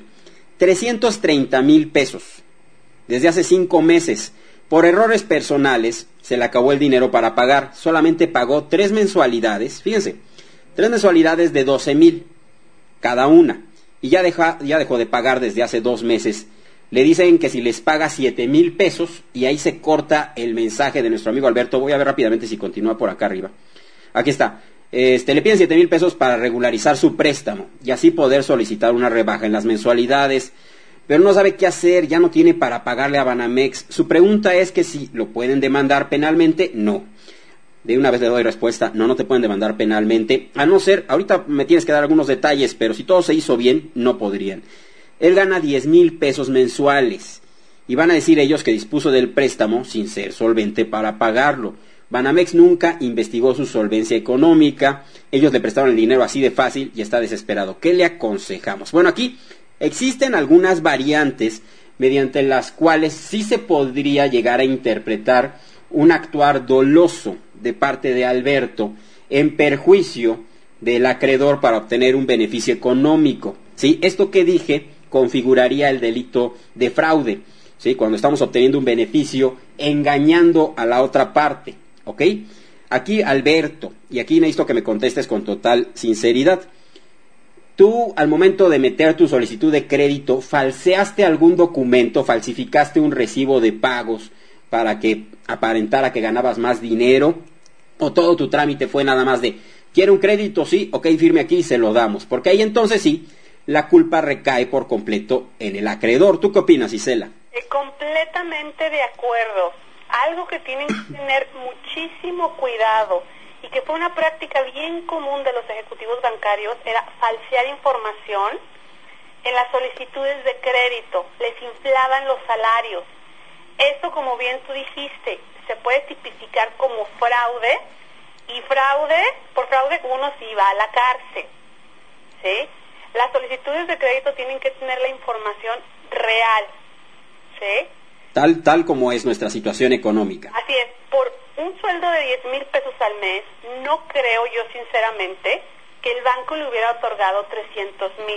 330,000 pesos. Desde hace 5 meses. Por errores personales, se le acabó el dinero para pagar. Solamente pagó 3 mensualidades. Fíjense, 3 mensualidades de 12,000 cada una. Y ya dejó de pagar desde hace 2 meses. Le dicen que si les paga 7,000 pesos, y ahí se corta el mensaje de nuestro amigo Alberto. Voy a ver rápidamente si continúa por acá arriba. Aquí está. Le piden 7,000 pesos para regularizar su préstamo y así poder solicitar una rebaja en las mensualidades. Pero no sabe qué hacer, ya no tiene para pagarle a Banamex. Su pregunta es que si lo pueden demandar penalmente. No. De una vez le doy respuesta, no te pueden demandar penalmente. A no ser, ahorita me tienes que dar algunos detalles, pero si todo se hizo bien, no podrían. Él gana 10,000 pesos mensuales y van a decir ellos que dispuso del préstamo sin ser solvente para pagarlo. Banamex nunca investigó su solvencia económica, ellos le prestaron el dinero así de fácil y está desesperado. ¿Qué le aconsejamos? Bueno, aquí existen algunas variantes mediante las cuales sí se podría llegar a interpretar un actuar doloso de parte de Alberto en perjuicio del acreedor para obtener un beneficio económico. ¿Sí? Esto que dije configuraría el delito de fraude, ¿sí? Cuando estamos obteniendo un beneficio engañando a la otra parte, ¿ok? Aquí, Alberto, y aquí necesito que me contestes con total sinceridad. Tú, al momento de meter tu solicitud de crédito, ¿falseaste algún documento, falsificaste un recibo de pagos para que aparentara que ganabas más dinero? ¿O todo tu trámite fue nada más de, quiero un crédito, sí, ok, firme aquí y se lo damos? Porque ahí entonces sí, la culpa recae por completo en el acreedor. ¿Tú qué opinas, Isela? Completamente de acuerdo. Algo que tienen que tener muchísimo cuidado y que fue una práctica bien común de los ejecutivos bancarios era falsear información en las solicitudes de crédito, les inflaban los salarios. Esto, como bien tú dijiste, se puede tipificar como fraude, y por fraude uno sí va a la cárcel, ¿sí? Las solicitudes de crédito tienen que tener la información real, ¿sí? Tal como es nuestra situación económica. Así es, por un sueldo de 10,000 pesos al mes, no creo yo sinceramente que el banco le hubiera otorgado 300,000.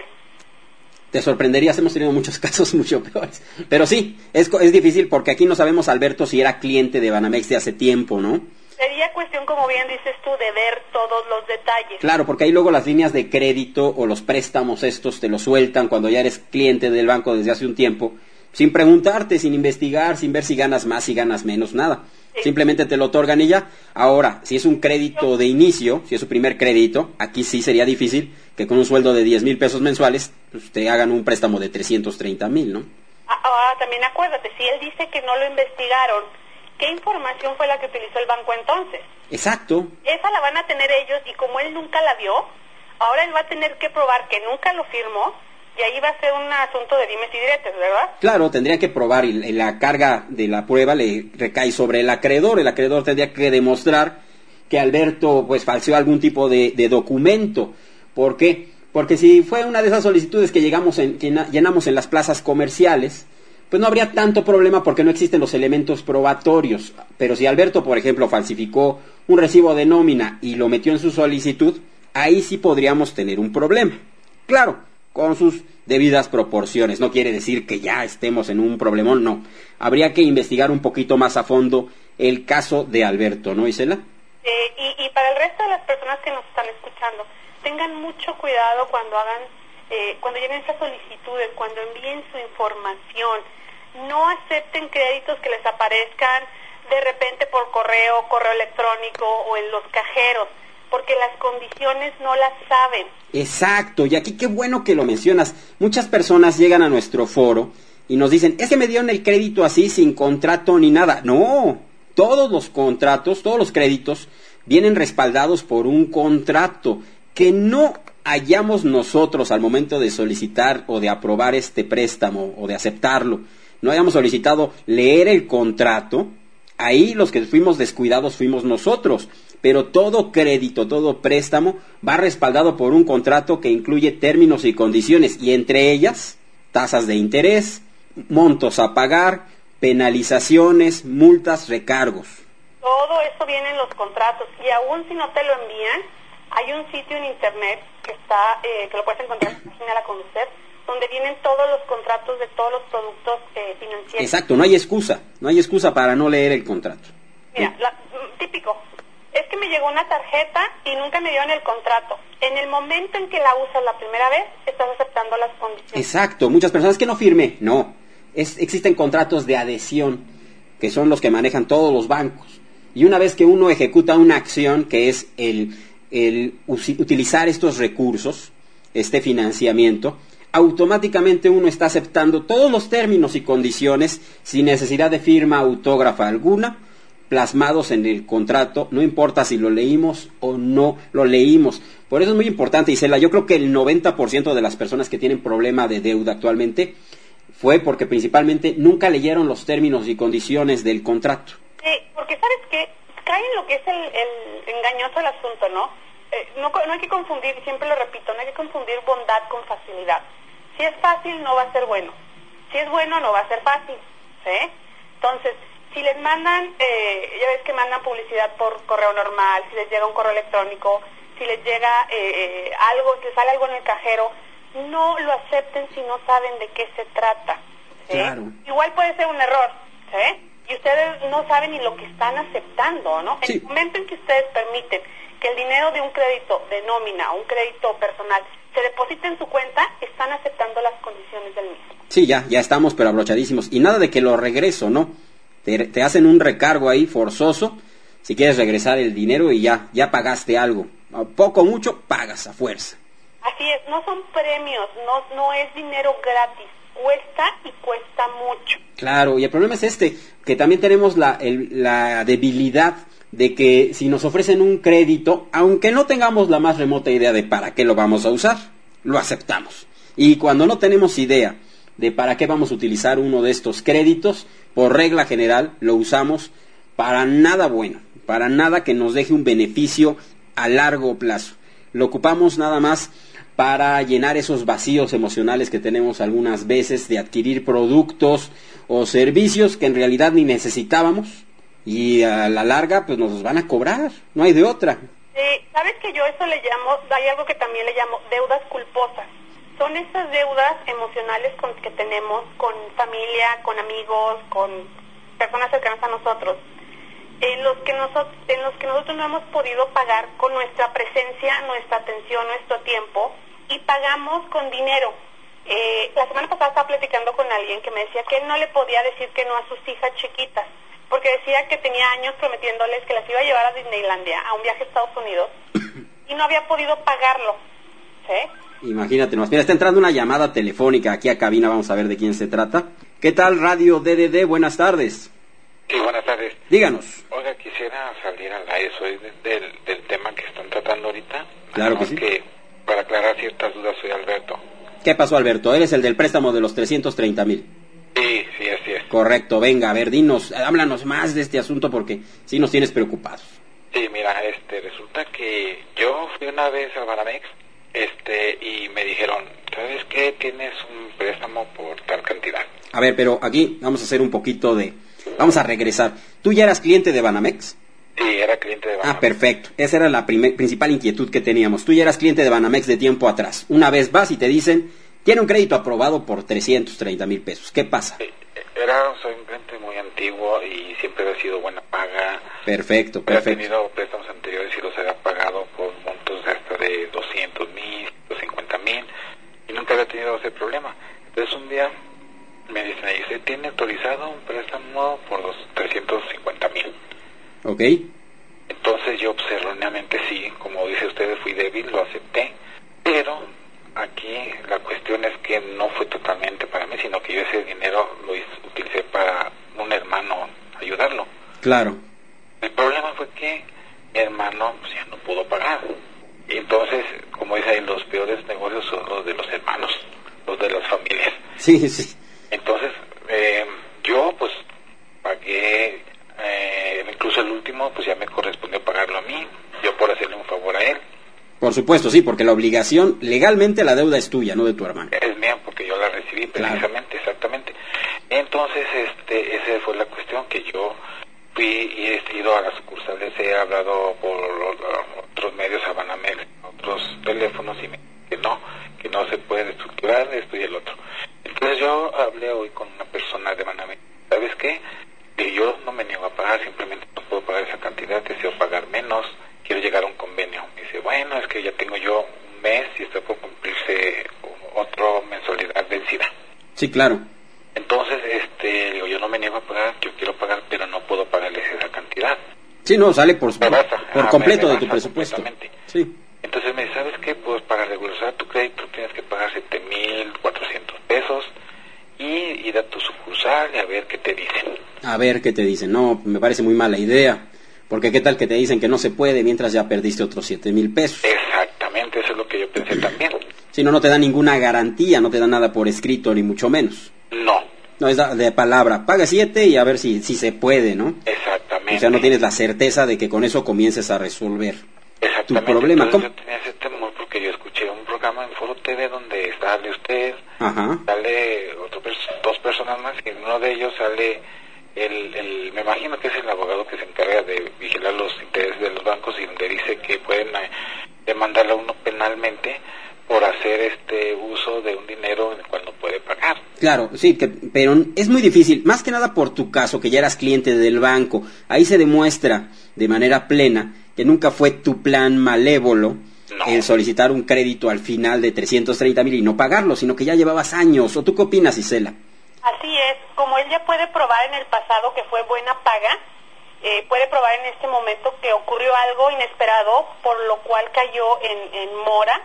Te sorprenderías, hemos tenido muchos casos mucho peores. Pero sí, es difícil porque aquí no sabemos, Alberto, si era cliente de Banamex de hace tiempo, ¿no? Sería cuestión, como bien dices tú, de ver todos los detalles. Claro, porque ahí luego las líneas de crédito o los préstamos estos te los sueltan cuando ya eres cliente del banco desde hace un tiempo, sin preguntarte, sin investigar, sin ver si ganas más, si ganas menos, nada. Sí. Simplemente te lo otorgan y ya. Ahora, si es un crédito de inicio, si es su primer crédito, aquí sí sería difícil que con un sueldo de 10,000 pesos mensuales, pues te hagan un préstamo de 330,000, ¿no? Ahora también acuérdate, si él dice que no lo investigaron, ¿qué información fue la que utilizó el banco entonces? Exacto. Esa la van a tener ellos, y como él nunca la vio, ahora él va a tener que probar que nunca lo firmó, y ahí va a ser un asunto de dimes y diretes, ¿verdad? Claro, tendría que probar, y la carga de la prueba le recae sobre el acreedor. El acreedor tendría que demostrar que Alberto pues falseó algún tipo de documento. ¿Por qué? Porque si fue una de esas solicitudes que llenamos en las plazas comerciales, pues no habría tanto problema porque no existen los elementos probatorios. Pero si Alberto, por ejemplo, falsificó un recibo de nómina y lo metió en su solicitud, ahí sí podríamos tener un problema. Claro, con sus debidas proporciones. No quiere decir que ya estemos en un problemón, no. Habría que investigar un poquito más a fondo el caso de Alberto, ¿no, Isela? Y para el resto de las personas que nos están escuchando, tengan mucho cuidado cuando hagan, cuando lleven esas solicitudes, cuando envíen su información. No acepten créditos que les aparezcan de repente por correo electrónico o en los cajeros, porque las condiciones no las saben. Exacto, y aquí qué bueno que lo mencionas. Muchas personas llegan a nuestro foro y nos dicen, es que me dieron el crédito así, sin contrato ni nada. No, todos los contratos, todos los créditos vienen respaldados por un contrato. Que no hayamos nosotros al momento de solicitar o de aprobar este préstamo o de aceptarlo, no hayamos solicitado leer el contrato, ahí los que fuimos descuidados fuimos nosotros. Pero todo crédito, todo préstamo va respaldado por un contrato que incluye términos y condiciones, y entre ellas tasas de interés, montos a pagar, penalizaciones, multas, recargos. Todo eso viene en los contratos, y aún si no te lo envían, hay un sitio en internet que está, que lo puedes encontrar en la página de la Conducef, donde vienen todos los contratos de todos los productos financieros. Exacto, no hay excusa para no leer el contrato. Mira, típico. Es que me llegó una tarjeta y nunca me dieron el contrato. En el momento en que la usas la primera vez, estás aceptando las condiciones. Exacto, muchas personas que no firme, no. Existen contratos de adhesión, que son los que manejan todos los bancos. Y una vez que uno ejecuta una acción, que es el utilizar estos recursos, este financiamiento, automáticamente uno está aceptando todos los términos y condiciones sin necesidad de firma autógrafa alguna, plasmados en el contrato, no importa si lo leímos o no lo leímos. Por eso es muy importante, Isela, yo creo que el 90% de las personas que tienen problema de deuda actualmente fue porque principalmente nunca leyeron los términos y condiciones del contrato. Sí, porque ¿sabes qué? Cae en lo que es el engañoso el asunto, ¿no? No hay que confundir, siempre lo repito, no hay que confundir bondad con facilidad. Si es fácil, no va a ser bueno. Si es bueno, no va a ser fácil, ¿sí? Entonces, si les mandan, ya ves que mandan publicidad por correo normal, si les llega un correo electrónico, si les llega algo, si les sale algo en el cajero, no lo acepten si no saben de qué se trata, ¿sí? Claro. Igual puede ser un error, ¿sí? Y ustedes no saben ni lo que están aceptando, ¿no? Sí. En el momento en que ustedes permiten que el dinero de un crédito de nómina o un crédito personal se deposite en su cuenta, están aceptando las condiciones del mismo. Sí, ya estamos pero abrochadísimos. Y nada de que lo regreso, ¿no? Te hacen un recargo ahí forzoso, si quieres regresar el dinero y ya pagaste algo. A poco o mucho, pagas a fuerza. Así es, no son premios, no es dinero gratis. Cuesta y cuesta mucho. Claro, y el problema es que también tenemos la debilidad de que si nos ofrecen un crédito, aunque no tengamos la más remota idea de para qué lo vamos a usar, lo aceptamos. Y cuando no tenemos idea de para qué vamos a utilizar uno de estos créditos, por regla general lo usamos para nada bueno, para nada que nos deje un beneficio a largo plazo. Lo ocupamos nada más para llenar esos vacíos emocionales que tenemos algunas veces de adquirir productos o servicios que en realidad ni necesitábamos y a la larga pues nos los van a cobrar, no hay de otra. ¿Sabes que yo eso le llamo, hay algo que también le llamo deudas culposas? Son esas deudas emocionales que tenemos con familia, con amigos, con personas cercanas a nosotros, en los que nosotros no hemos podido pagar con nuestra presencia, nuestra atención, nuestro tiempo, y pagamos con dinero. La semana pasada estaba platicando con alguien que me decía que él no le podía decir que no a sus hijas chiquitas, porque decía que tenía años prometiéndoles que las iba a llevar a Disneylandia, a un viaje a Estados Unidos, y no había podido pagarlo, ¿sí? Imagínate nomás. Mira, está entrando una llamada telefónica aquí a cabina, vamos a ver de quién se trata. ¿Qué tal, Radio DDD? Buenas tardes. Sí, buenas tardes. Díganos. Oiga, quisiera salir al aire, soy del tema que están tratando ahorita. Claro que sí. Que para aclarar ciertas dudas, soy Alberto. ¿Qué pasó, Alberto? Eres el del préstamo de los 330,000. Sí, así es. Correcto, venga, a ver, dinos, háblanos más de este asunto porque sí nos tienes preocupados. Sí, mira, resulta que yo fui una vez al Banamex, y me dijeron, ¿sabes qué? Tienes un préstamo por tal cantidad. A ver, pero aquí vamos a hacer un poquito de... Vamos a regresar. ¿Tú ya eras cliente de Banamex? Sí, era cliente de Banamex. Ah, perfecto. Esa era la principal inquietud que teníamos. Tú ya eras cliente de Banamex de tiempo atrás. Una vez vas y te dicen, tiene un crédito aprobado por 330,000 pesos. ¿Qué pasa? Sí, soy un cliente muy antiguo y siempre he sido buena paga. Perfecto. He tenido préstamos anteriores y los había pagado por montos hasta de 200,000, 250,000 y nunca había tenido ese problema. Entonces un día me dicen, usted tiene autorizado un préstamo por los 350,000. Ok. Entonces yo pues erróneamente sí, como dice usted, fui débil, lo acepté, pero aquí la cuestión es que no fue totalmente para mí, sino que yo ese dinero lo utilicé para un hermano, ayudarlo. Claro. El problema fue que mi hermano pues, ya no pudo pagar. Y entonces, como dice ahí, los peores negocios son los de los hermanos, los de las familias. Sí, sí. Entonces, yo pues pagué, incluso el último pues ya me correspondió pagarlo a mí, yo por hacerle un favor a él. Por supuesto, sí, porque la obligación, legalmente la deuda es tuya, no de tu hermano. Es mía porque yo la recibí precisamente, claro. Exactamente. Entonces, esa fue la cuestión, que yo fui y he ido a las sucursales, he hablado por otros medios, a Banamex, otros teléfonos, y me dicen que no se puede estructurar esto y el otro. Entonces yo hablé hoy con una persona de Banamex. ¿Sabes qué? Que yo no me niego a pagar, simplemente no puedo pagar esa cantidad, deseo pagar menos, quiero llegar a un convenio. Me dice, bueno, es que ya tengo yo un mes y está por cumplirse otra mensualidad vencida. Sí, claro. Entonces, digo, yo no me niego a pagar, yo quiero pagar, pero no puedo pagarles esa cantidad. Sí, no, sale por completo de tu presupuesto. Sí. Entonces me dice, ¿sabes qué? Pues para regularizar tu crédito tienes que pagar 7,400 pesos y ir a tu sucursal y a ver qué te dicen. A ver qué te dicen. No, me parece muy mala idea, porque qué tal que te dicen que no se puede mientras ya perdiste otros 7,000 pesos. Exactamente, eso es lo que yo pensé también. Si no te da ninguna garantía, no te da nada por escrito, ni mucho menos. No, es de palabra. Paga 7 y a ver si se puede, ¿no? Exactamente. O sea, no tienes la certeza de que con eso comiences a resolver tu problema. Entonces, yo tenía ese temor porque yo escuché un programa en Foro TV donde sale usted, sale dos personas más, y en uno de ellos sale me imagino que es el abogado que se encarga de vigilar los intereses de los bancos, y donde dice que pueden demandarle a uno penalmente por hacer uso de un dinero en el cual no puede pagar. Claro, sí, pero es muy difícil, más que nada por tu caso, que ya eras cliente del banco. Ahí se demuestra de manera plena que nunca fue tu plan malévolo en solicitar un crédito al final de 330,000 y no pagarlo, sino que ya llevabas años. ¿O tú qué opinas, Isela? Así es, como él ya puede probar en el pasado que fue buena paga, puede probar en este momento que ocurrió algo inesperado, por lo cual cayó en mora.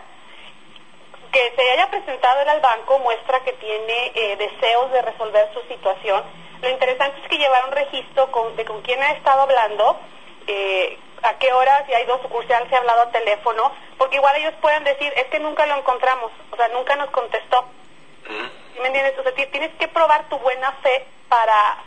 Que se haya presentado él al banco muestra que tiene deseos de resolver su situación. Lo interesante es que llevar un registro de con quién ha estado hablando, a qué hora, si hay dos sucursales, si ha hablado a teléfono, porque igual ellos pueden decir, es que nunca lo encontramos, o sea, nunca nos contestó. ¿Sí me entiendes? O sea, tienes que probar tu buena fe para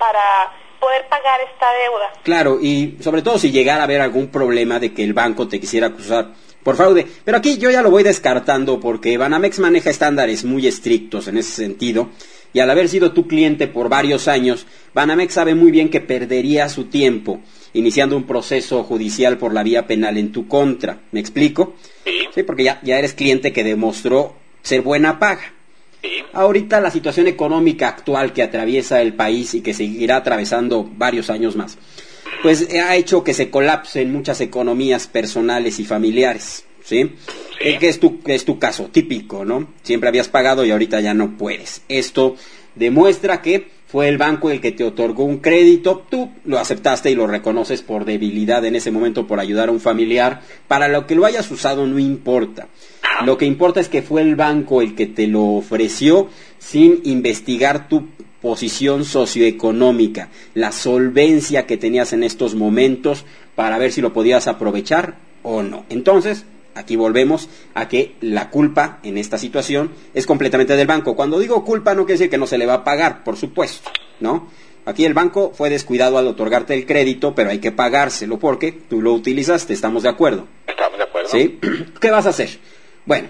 poder pagar esta deuda. Claro, y sobre todo si llegara a haber algún problema de que el banco te quisiera acusar por fraude. Pero aquí yo ya lo voy descartando porque Banamex maneja estándares muy estrictos en ese sentido, y al haber sido tu cliente por varios años, Banamex sabe muy bien que perdería su tiempo iniciando un proceso judicial por la vía penal en tu contra. ¿Me explico? Sí, porque ya eres cliente que demostró ser buena paga. Ahorita la situación económica actual que atraviesa el país y que seguirá atravesando varios años más, pues ha hecho que se colapsen muchas economías personales y familiares, ¿sí? Que es tu caso típico, ¿no? Siempre habías pagado y ahorita ya no puedes. Esto demuestra que fue el banco el que te otorgó un crédito, tú lo aceptaste y lo reconoces por debilidad en ese momento, por ayudar a un familiar. Para lo que lo hayas usado no importa. Lo que importa es que fue el banco el que te lo ofreció sin investigar tu posición socioeconómica, la solvencia que tenías en estos momentos para ver si lo podías aprovechar o no. Entonces, aquí volvemos a que la culpa en esta situación es completamente del banco. Cuando digo culpa no quiere decir que no se le va a pagar, por supuesto, ¿no? Aquí el banco fue descuidado al otorgarte el crédito, pero hay que pagárselo porque tú lo utilizaste, ¿estamos de acuerdo? Estamos de acuerdo. ¿Sí? ¿Qué vas a hacer? Bueno,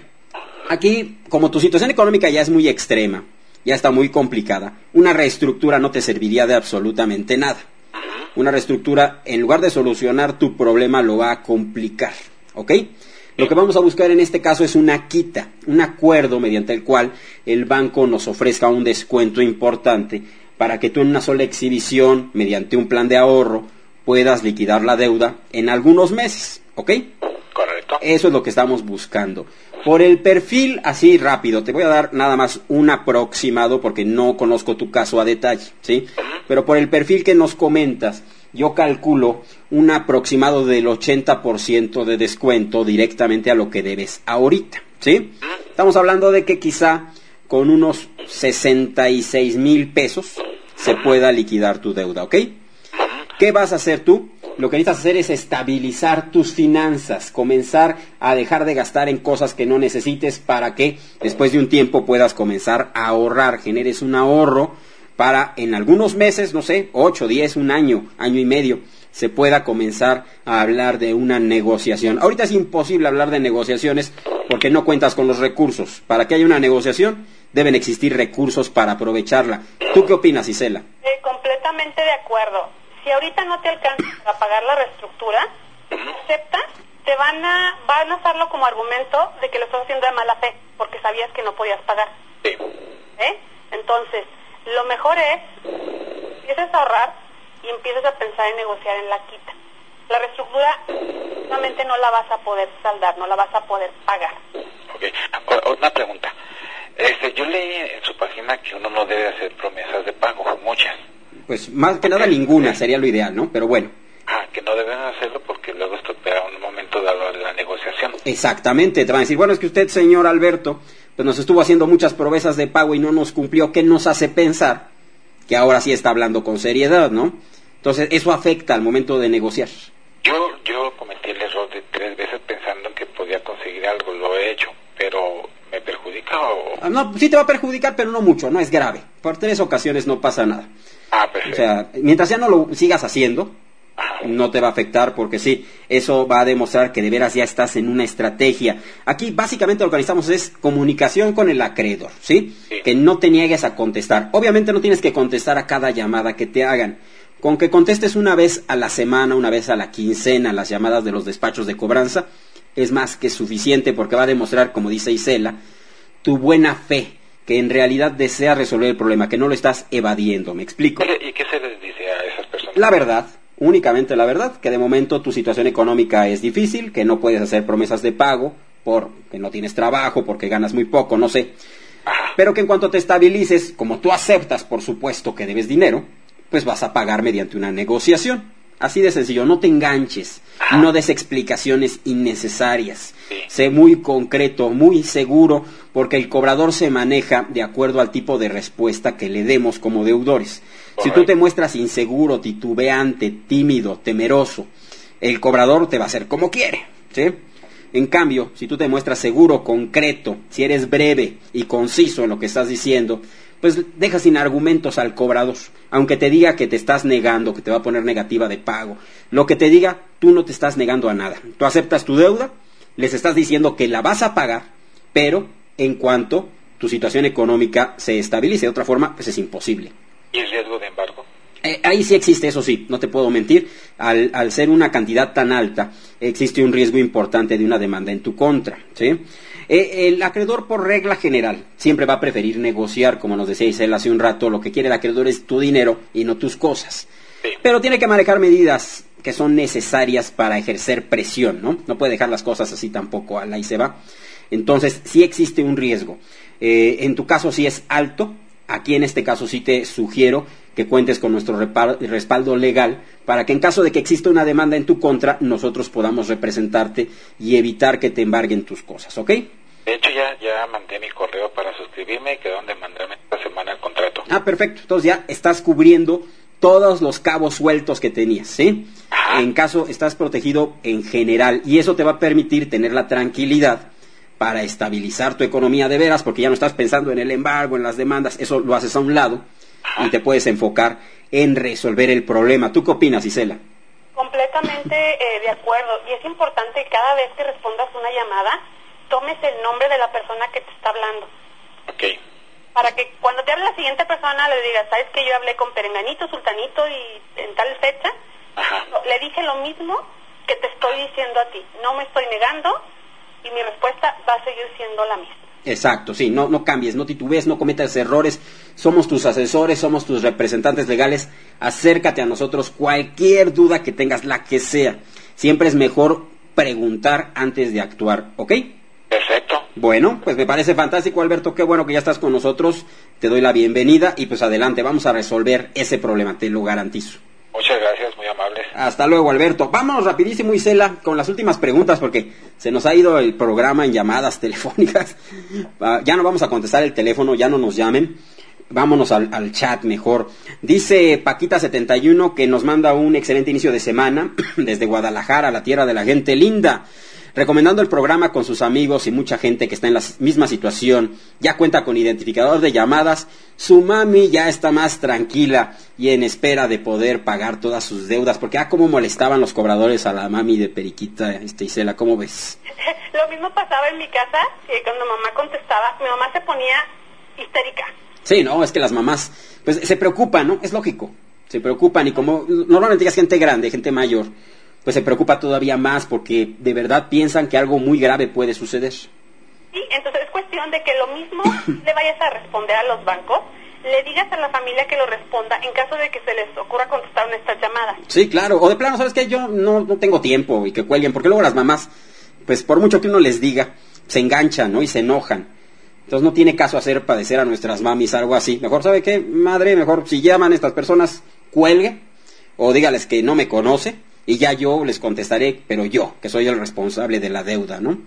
aquí, como tu situación económica ya es muy extrema, ya está muy complicada, una reestructura no te serviría de absolutamente nada. Una reestructura, en lugar de solucionar tu problema, lo va a complicar, ¿ok? Lo que vamos a buscar en este caso es una quita, un acuerdo mediante el cual el banco nos ofrezca un descuento importante para que tú en una sola exhibición, mediante un plan de ahorro, puedas liquidar la deuda en algunos meses, ¿ok? Correcto. Eso es lo que estamos buscando. Por el perfil, así rápido, te voy a dar nada más un aproximado porque no conozco tu caso a detalle, ¿sí? Pero por el perfil que nos comentas, yo calculo un aproximado del 80% de descuento directamente a lo que debes ahorita, ¿sí? Estamos hablando de que quizá con unos 66,000 pesos se pueda liquidar tu deuda, ¿ok? ¿Qué vas a hacer tú? Lo que necesitas hacer es estabilizar tus finanzas, comenzar a dejar de gastar en cosas que no necesites para que después de un tiempo puedas comenzar a ahorrar, generes un ahorro para en algunos meses, no sé, 8, 10, un año, año y medio, se pueda comenzar a hablar de una negociación. Ahorita es imposible hablar de negociaciones porque no cuentas con los recursos. Para que haya una negociación deben existir recursos para aprovecharla. ¿Tú qué opinas, Isela? Completamente de acuerdo. Si ahorita no te alcanza para pagar la reestructura, aceptas, van a usarlo como argumento de que lo estás haciendo de mala fe, porque sabías que no podías pagar. Sí. Entonces, lo mejor es empieces a ahorrar y empieces a pensar en negociar en la quita. La reestructura solamente no la vas a poder saldar, no la vas a poder pagar. Okay. Una pregunta. Yo leí en su página que uno no debe hacer promesas de pago, muchas. Pues más que nada ninguna sería lo ideal, ¿no? Pero bueno. Que no deben hacerlo porque luego estropea un momento dado la negociación. Exactamente, te van a decir, bueno, es que usted, señor Alberto, pues nos estuvo haciendo muchas promesas de pago y no nos cumplió. ¿Qué nos hace pensar que ahora sí está hablando con seriedad, no? Entonces, eso afecta al momento de negociar. Yo cometí el error de 3 veces pensando en que podía conseguir algo, lo he hecho, pero ¿me perjudica o...? No, sí te va a perjudicar, pero no mucho, no es grave. Por 3 ocasiones no pasa nada. Perfecto. O sea, mientras ya no lo sigas haciendo, no te va a afectar porque sí, eso va a demostrar que de veras ya estás en una estrategia. Aquí básicamente lo que necesitamos es comunicación con el acreedor, ¿sí? Que no te niegues a contestar. Obviamente no tienes que contestar a cada llamada que te hagan. Con que contestes una vez a la semana, una vez a la quincena, las llamadas de los despachos de cobranza, es más que suficiente porque va a demostrar, como dice Isela, tu buena fe, que en realidad deseas resolver el problema, que no lo estás evadiendo. ¿Me explico? ¿Y qué se les dice a esas personas? La verdad, únicamente la verdad, que de momento tu situación económica es difícil, que no puedes hacer promesas de pago porque no tienes trabajo, porque ganas muy poco, no sé. Pero que en cuanto te estabilices, como tú aceptas, por supuesto, que debes dinero, pues vas a pagar mediante una negociación. Así de sencillo, no te enganches, no des explicaciones innecesarias. Sé muy concreto, muy seguro, porque el cobrador se maneja de acuerdo al tipo de respuesta que le demos como deudores. Si tú te muestras inseguro, titubeante, tímido, temeroso, el cobrador te va a hacer como quiere, ¿sí? En cambio, si tú te muestras seguro, concreto, si eres breve y conciso en lo que estás diciendo, pues dejas sin argumentos al cobrador. Aunque te diga que te estás negando, que te va a poner negativa de pago, lo que te diga, tú no te estás negando a nada. Tú aceptas tu deuda, les estás diciendo que la vas a pagar, pero en cuanto tu situación económica se estabilice. De otra forma, pues es imposible. ¿Y el riesgo de embargo? Ahí sí existe, eso sí, no te puedo mentir. Al ser una cantidad tan alta, existe un riesgo importante de una demanda en tu contra, ¿sí? El acreedor, por regla general, siempre va a preferir negociar, como nos decía Isela hace un rato. Lo que quiere el acreedor es tu dinero y no tus cosas. Sí. Pero tiene que manejar medidas que son necesarias para ejercer presión, ¿no? No puede dejar las cosas así tampoco, al ahí se va. Entonces, sí existe un riesgo. En tu caso sí es alto. Aquí en este caso sí te sugiero que cuentes con nuestro respaldo legal para que en caso de que exista una demanda en tu contra, nosotros podamos representarte y evitar que te embarguen tus cosas, ¿ok? De hecho, ya mandé mi correo para suscribirme y quedaron de mandarme esta semana el contrato. Ah, perfecto. Entonces ya estás cubriendo todos los cabos sueltos que tenías, ¿sí? Ajá. En caso, estás protegido en general y eso te va a permitir tener la tranquilidad para estabilizar tu economía de veras, porque ya no estás pensando en el embargo, en las demandas, eso lo haces a un lado y te puedes enfocar en resolver el problema. ¿Tú qué opinas, Isela? Completamente de acuerdo. Y es importante que cada vez que respondas una llamada, tomes el nombre de la persona que te está hablando. Ok. Para que cuando te hable la siguiente persona le digas, ¿sabes que yo hablé con Perenganito, Sultanito y en tal fecha? Ajá. Le dije lo mismo que te estoy diciendo a ti. No me estoy negando y mi respuesta va a seguir siendo la misma. Exacto, sí, no cambies, no titubees, no cometas errores. Somos tus asesores, somos tus representantes legales. Acércate a nosotros, cualquier duda que tengas, la que sea. Siempre es mejor preguntar antes de actuar, ¿ok? Perfecto. Bueno, pues me parece fantástico, Alberto, qué bueno que ya estás con nosotros. Te doy la bienvenida y pues adelante, vamos a resolver ese problema, te lo garantizo. Muchas gracias, muy amables. Hasta luego, Alberto. Vámonos rapidísimo, Isela, con las últimas preguntas porque se nos ha ido el programa en llamadas telefónicas. Ya no vamos a contestar el teléfono, ya no nos llamen. Vámonos al chat mejor. Dice Paquita71 que nos manda un excelente inicio de semana desde Guadalajara, la tierra de la gente linda. Recomendando el programa con sus amigos y mucha gente que está en la misma situación. Ya cuenta con identificador de llamadas. Su mami ya está más tranquila y en espera de poder pagar todas sus deudas. Porque cómo molestaban los cobradores a la mami de Periquita, Isela, ¿cómo ves? Lo mismo pasaba en mi casa, que cuando mamá contestaba, mi mamá se ponía histérica. Sí, no, es que las mamás pues se preocupan, ¿no? Es lógico. Se preocupan y como normalmente ya es gente grande, gente mayor, pues se preocupa todavía más porque de verdad piensan que algo muy grave puede suceder. Sí, entonces es cuestión de que lo mismo le vayas a responder a los bancos, le digas a la familia que lo responda en caso de que se les ocurra contestar en estas llamadas. Sí, claro, o de plano, ¿sabes qué? Yo no tengo tiempo y que cuelguen, porque luego las mamás, pues por mucho que uno les diga, se enganchan, ¿no? Y se enojan. Entonces no tiene caso hacer padecer a nuestras mamis algo así. Mejor, ¿sabe qué, madre? Mejor si llaman a estas personas, cuelgue o dígales que no me conoce. Y ya yo les contestaré, pero yo, que soy el responsable de la deuda, ¿no?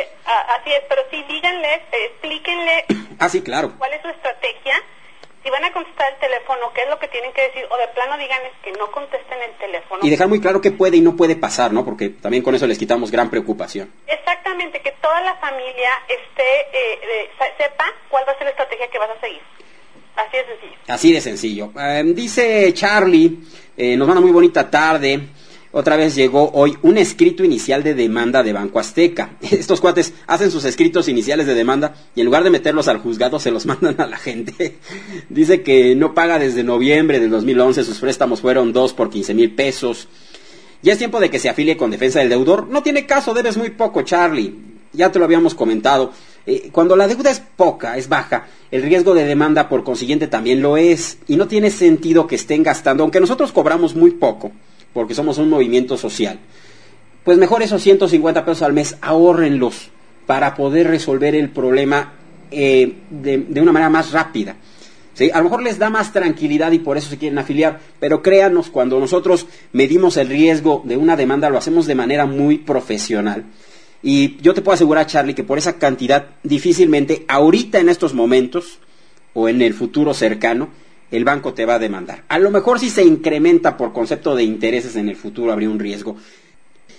Así es, pero sí, díganles, explíquenle sí, claro. cuál es su estrategia. Si van a contestar el teléfono, qué es lo que tienen que decir, o de plano díganles que no contesten el teléfono. Y dejar muy claro qué puede y no puede pasar, ¿no? Porque también con eso les quitamos gran preocupación. Exactamente, que toda la familia sepa cuál va a ser la estrategia que vas a seguir. Así de sencillo. Así de sencillo. Dice Charlie, nos manda muy bonita tarde. Otra vez llegó hoy un escrito inicial de demanda de Banco Azteca. Estos cuates hacen sus escritos iniciales de demanda y en lugar de meterlos al juzgado se los mandan a la gente. Dice que no paga desde noviembre del 2011, sus préstamos fueron 2 por 15,000 pesos. Ya es tiempo de que se afilie con defensa del deudor. No tiene caso, debes muy poco, Charlie. Ya te lo habíamos comentado. Cuando la deuda es poca, es baja, el riesgo de demanda por consiguiente también lo es. Y no tiene sentido que estén gastando, aunque nosotros cobramos muy poco, porque somos un movimiento social, pues mejor esos 150 pesos al mes, ahórrenlos para poder resolver el problema de una manera más rápida. ¿Sí? A lo mejor les da más tranquilidad y por eso se quieren afiliar, pero créanos, cuando nosotros medimos el riesgo de una demanda, lo hacemos de manera muy profesional. Y yo te puedo asegurar, Charlie, que por esa cantidad, difícilmente, ahorita en estos momentos, o en el futuro cercano, el banco te va a demandar. A lo mejor si se incrementa por concepto de intereses en el futuro habría un riesgo.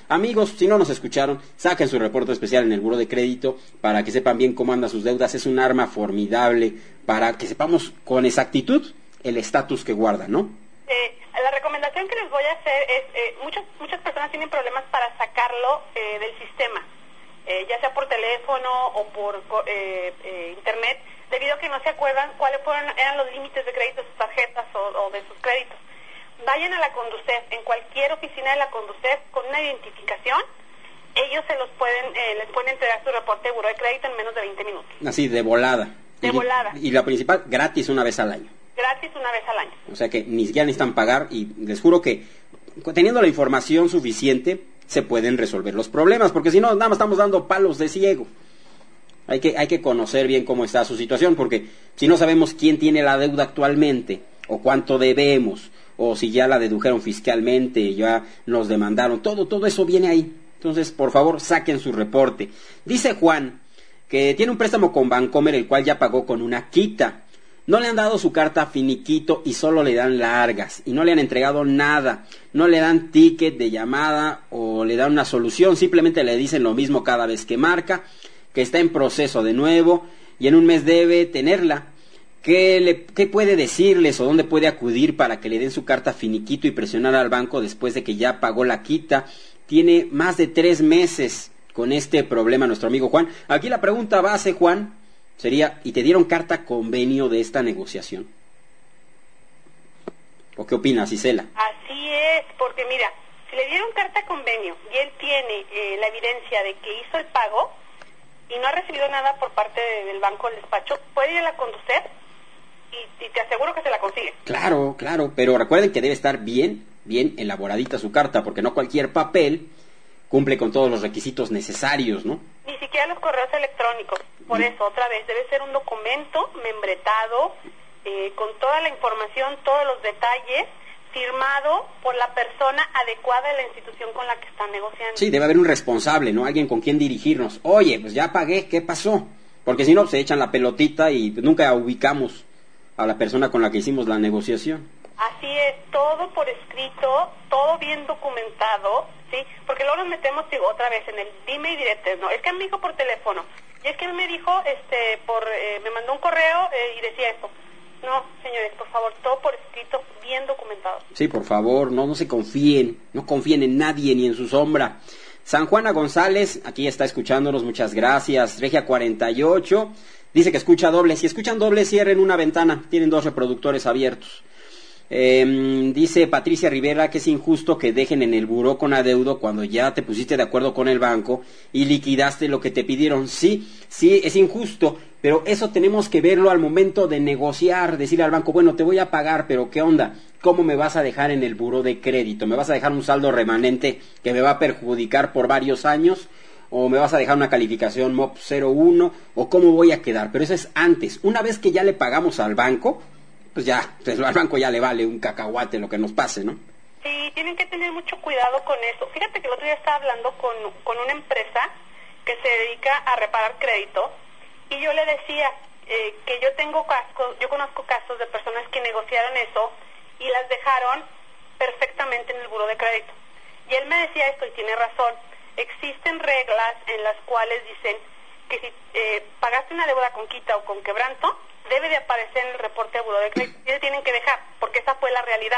amigos, si no nos escucharon, saquen su reporte especial en el Buró de Crédito para que sepan bien cómo andan sus deudas. Es un arma formidable para que sepamos con exactitud el estatus que guardan, ¿no? La recomendación que les voy a hacer es, muchas personas tienen problemas para sacarlo del sistema, ya sea por teléfono o por internet, debido a que no se acuerdan cuáles eran los límites de crédito de sus tarjetas o de sus créditos. Vayan a la Conducef, en cualquier oficina de la Conducef con una identificación, ellos les pueden entregar su reporte de buró de crédito en menos de 20 minutos. Así, de volada. Volada. Y la principal, gratis una vez al año. Gratis una vez al año. O sea que ni siquiera necesitan pagar, y les juro que teniendo la información suficiente se pueden resolver los problemas, porque si no, nada más estamos dando palos de ciego. Hay que conocer bien cómo está su situación, porque si no sabemos quién tiene la deuda actualmente, o cuánto debemos, o si ya la dedujeron fiscalmente, ya nos demandaron, todo eso viene ahí. Entonces, por favor, saquen su reporte. Dice Juan que tiene un préstamo con Bancomer, el cual ya pagó con una quita. No le han dado su carta finiquito y solo le dan largas, y no le han entregado nada, no le dan ticket de llamada o le dan una solución, simplemente le dicen lo mismo cada vez que marca, que está en proceso de nuevo y en un mes debe tenerla. ¿Qué puede decirles o dónde puede acudir para que le den su carta finiquito y presionar al banco después de que ya pagó la quita? Tiene más de 3 meses con este problema nuestro amigo Juan. Aquí la pregunta base, Juan, sería, ¿y te dieron carta convenio de esta negociación? ¿O qué opinas, Isela? Así es, porque mira, si le dieron carta convenio y él tiene la evidencia de que hizo el pago y no ha recibido nada por parte del banco del despacho, puede ir a la Conducef y te aseguro que se la consigue. Claro, pero recuerden que debe estar bien elaboradita su carta, porque no cualquier papel cumple con todos los requisitos necesarios, ¿no? Ni siquiera los correos electrónicos. Por eso, otra vez, debe ser un documento membretado, con toda la información, todos los detalles, firmado por la persona adecuada de la institución con la que están negociando. Sí, debe haber un responsable, ¿no? Alguien con quien dirigirnos. Oye, pues ya pagué, ¿qué pasó? Porque si no, se echan la pelotita y nunca ubicamos a la persona con la que hicimos la negociación. Así es, todo por escrito, todo bien documentado, ¿sí? Porque luego nos metemos, digo, otra vez en el dime y diretes, ¿no? Es que me dijo por teléfono, y es que él me dijo, me mandó un correo y decía esto. No, señores, por favor, todo por escrito, bien documentado. Sí, por favor, no se confíen, no confíen en nadie ni en su sombra. San Juana González, aquí está escuchándonos, muchas gracias. Regia 48, dice que escucha doble. Si escuchan doble, cierren una ventana, tienen 2 reproductores abiertos. Dice Patricia Rivera que es injusto que dejen en el buró con adeudo cuando ya te pusiste de acuerdo con el banco y liquidaste lo que te pidieron. Sí, es injusto, pero eso tenemos que verlo al momento de negociar, decirle al banco, bueno, te voy a pagar, pero ¿qué onda? ¿Cómo me vas a dejar en el buró de crédito? ¿Me vas a dejar un saldo remanente que me va a perjudicar por varios años? ¿O me vas a dejar una calificación MOP 01? ¿O cómo voy a quedar? Pero eso es antes. Una vez que ya le pagamos al banco, pues al banco ya le vale un cacahuate lo que nos pase, ¿no? Sí, tienen que tener mucho cuidado con eso. Fíjate que el otro día estaba hablando con una empresa que se dedica a reparar crédito, y yo le decía que yo conozco casos de personas que negociaron eso y las dejaron perfectamente en el buró de crédito. Y él me decía esto, y tiene razón. Existen reglas en las cuales dicen que si pagaste una deuda con quita o con quebranto, debe de aparecer en el reporte de buró de crédito. Y te tienen que dejar, porque esa fue la realidad.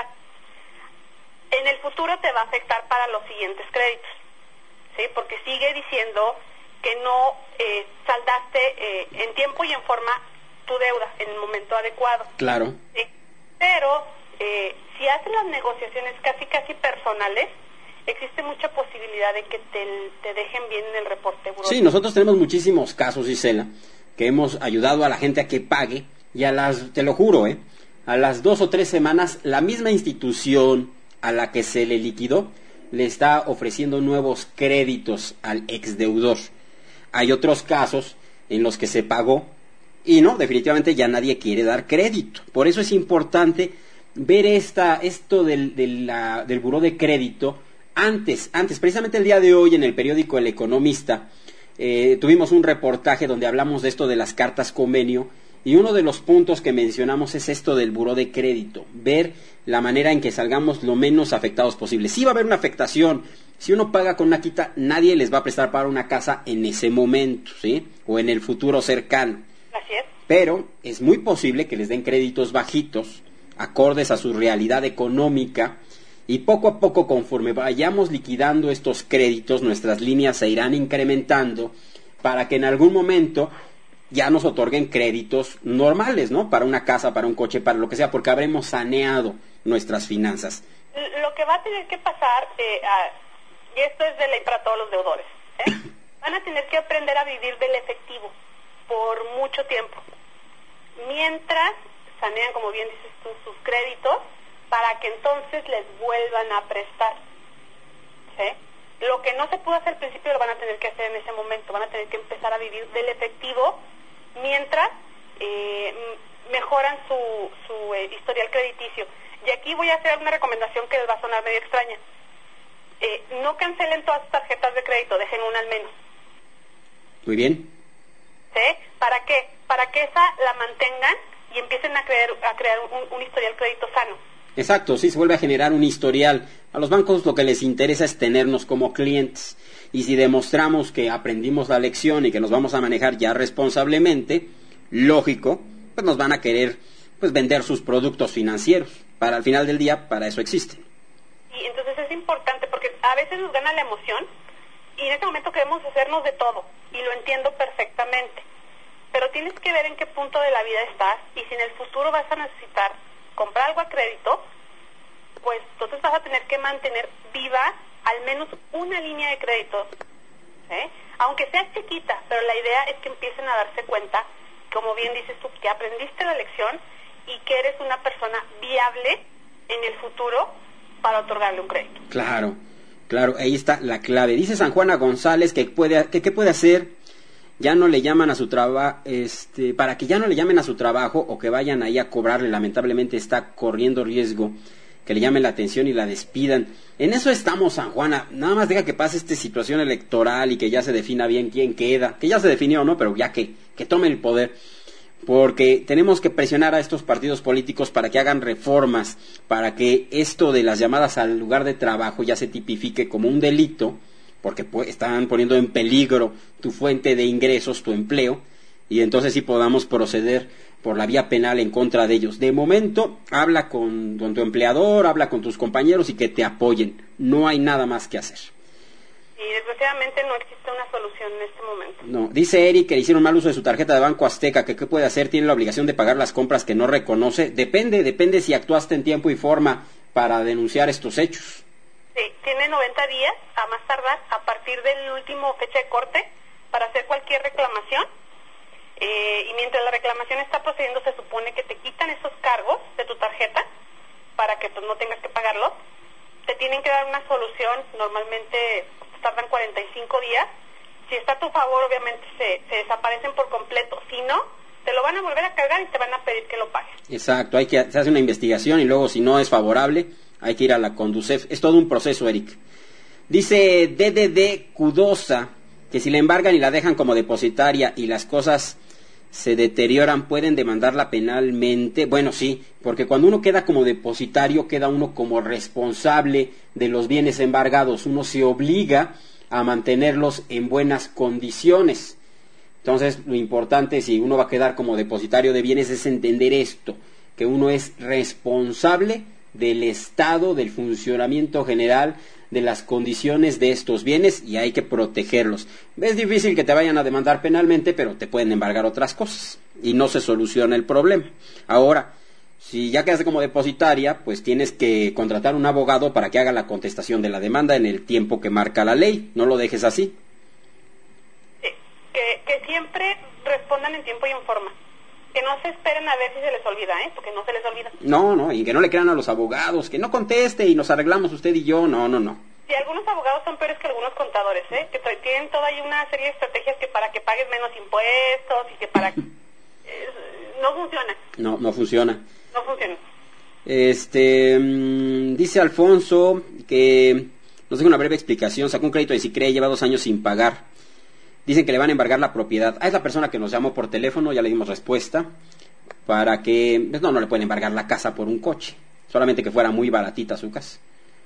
En el futuro te va a afectar para los siguientes créditos, ¿sí? Porque sigue diciendo que no saldaste en tiempo y en forma tu deuda en el momento adecuado. Claro. ¿Sí? Pero si hacen las negociaciones casi personales, existe mucha posibilidad de que te dejen bien en el reporte buró. Sí, nosotros tenemos muchísimos casos, Isela, que hemos ayudado a la gente a que pague, y te lo juro, a las 2 o 3 semanas, la misma institución a la que se le liquidó le está ofreciendo nuevos créditos al exdeudor. Hay otros casos en los que se pagó y no, definitivamente ya nadie quiere dar crédito. Por eso es importante ver esto del buró de crédito antes. Precisamente el día de hoy en el periódico El Economista tuvimos un reportaje donde hablamos de esto de las cartas convenio, Y uno de los puntos que mencionamos es esto del buró de crédito, ver la manera en que salgamos lo menos afectados posible. Sí va a haber una afectación. Si uno paga con una quita, nadie les va a prestar para una casa en ese momento, ¿sí? O en el futuro cercano. Así es. Pero es muy posible que les den créditos bajitos, acordes a su realidad económica, y poco a poco, conforme vayamos liquidando estos créditos, nuestras líneas se irán incrementando para que en algún momento ya nos otorguen créditos normales, ¿no? Para una casa, para un coche, para lo que sea, porque habremos saneado nuestras finanzas. Lo que va a tener que pasar, y esto es de ley para todos los deudores, van a tener que aprender a vivir del efectivo por mucho tiempo, mientras sanean, como bien dices tú, sus créditos, para que entonces les vuelvan a prestar, ¿sí? Lo que no se pudo hacer al principio lo van a tener que hacer en ese momento, van a tener que empezar a vivir del efectivo mientras mejoran su historial crediticio. Y aquí voy a hacer una recomendación que les va a sonar medio extraña. No cancelen todas sus tarjetas de crédito, dejen una al menos. Muy bien. ¿Sí? ¿Para qué? Para que esa la mantengan y empiecen a crear un historial crédito sano. Exacto, sí, se vuelve a generar un historial. A los bancos lo que les interesa es tenernos como clientes. Y si demostramos que aprendimos la lección y que nos vamos a manejar ya responsablemente, lógico, pues nos van a querer pues vender sus productos financieros. Para al final del día, para eso existen. Y entonces es importante porque a veces nos gana la emoción y en ese momento queremos hacernos de todo. Y lo entiendo perfectamente. Pero tienes que ver en qué punto de la vida estás y si en el futuro vas a necesitar comprar algo a crédito, pues entonces vas a tener que mantener viva al menos una línea de crédito, ¿sí? Aunque sea chiquita, pero la idea es que empiecen a darse cuenta, como bien dices tú, que aprendiste la lección y que eres una persona viable en el futuro para otorgarle un crédito. Claro, ahí está la clave. Dice San Juana González que ¿qué puede hacer? Ya no le llaman a su trabajo, para que ya no le llamen a su trabajo o que vayan ahí a cobrarle, lamentablemente está corriendo riesgo que le llamen la atención y la despidan. En eso estamos, San Juana, nada más deja que pase esta situación electoral y que ya se defina bien quién queda, que ya se definió, ¿no? Pero ya que tomen el poder, porque tenemos que presionar a estos partidos políticos para que hagan reformas, para que esto de las llamadas al lugar de trabajo ya se tipifique como un delito, porque están poniendo en peligro tu fuente de ingresos, tu empleo, y entonces sí podamos proceder por la vía penal en contra de ellos. De momento, habla con tu empleador, habla con tus compañeros y que te apoyen. No hay nada más que hacer. Y desgraciadamente no existe una solución en este momento. No, dice Eric que le hicieron mal uso de su tarjeta de Banco Azteca, que qué puede hacer, tiene la obligación de pagar las compras que no reconoce. Depende si actuaste en tiempo y forma para denunciar estos hechos. Sí, tiene 90 días, a más tardar, a partir del último fecha de corte, para hacer cualquier reclamación. Y mientras la reclamación está procediendo, se supone que te quitan esos cargos de tu tarjeta para que pues no tengas que pagarlo. Te tienen que dar una solución, normalmente tardan 45 días. Si está a tu favor, obviamente se desaparecen por completo. Si no, te lo van a volver a cargar y te van a pedir que lo pagues. Exacto, se hace una investigación y luego si no es favorable, hay que ir a la Conducef. Es todo un proceso, Eric. Dice DDD Cudosa que si la embargan y la dejan como depositaria y las cosas se deterioran, ¿pueden demandarla penalmente? Bueno, sí, porque cuando uno queda como depositario, queda uno como responsable de los bienes embargados. Uno se obliga a mantenerlos en buenas condiciones. Entonces, lo importante, si uno va a quedar como depositario de bienes, es entender esto, que uno es responsable del estado, del funcionamiento general, de las condiciones de estos bienes y hay que protegerlos. Es difícil que te vayan a demandar penalmente, pero te pueden embargar otras cosas y no se soluciona el problema. Ahora, si ya quedaste como depositaria, pues tienes que contratar un abogado para que haga la contestación de la demanda en el tiempo que marca la ley. No lo dejes así. Sí, que siempre respondan en tiempo y en forma. Que no se esperen a ver si se les olvida, porque no se les olvida. No, y que no le crean a los abogados, que no conteste y nos arreglamos usted y yo, no. Sí, algunos abogados son peores que algunos contadores, que tienen toda ahí una serie de estrategias que para que pagues menos impuestos y que para... no funciona. No funciona. No funciona. Dice Alfonso que nos deja una breve explicación. Sacó un crédito de Sicré, lleva 2 años sin pagar. Dicen que le van a embargar la propiedad. Es la persona que nos llamó por teléfono, ya le dimos respuesta, para que... No le pueden embargar la casa por un coche, solamente que fuera muy baratita su casa.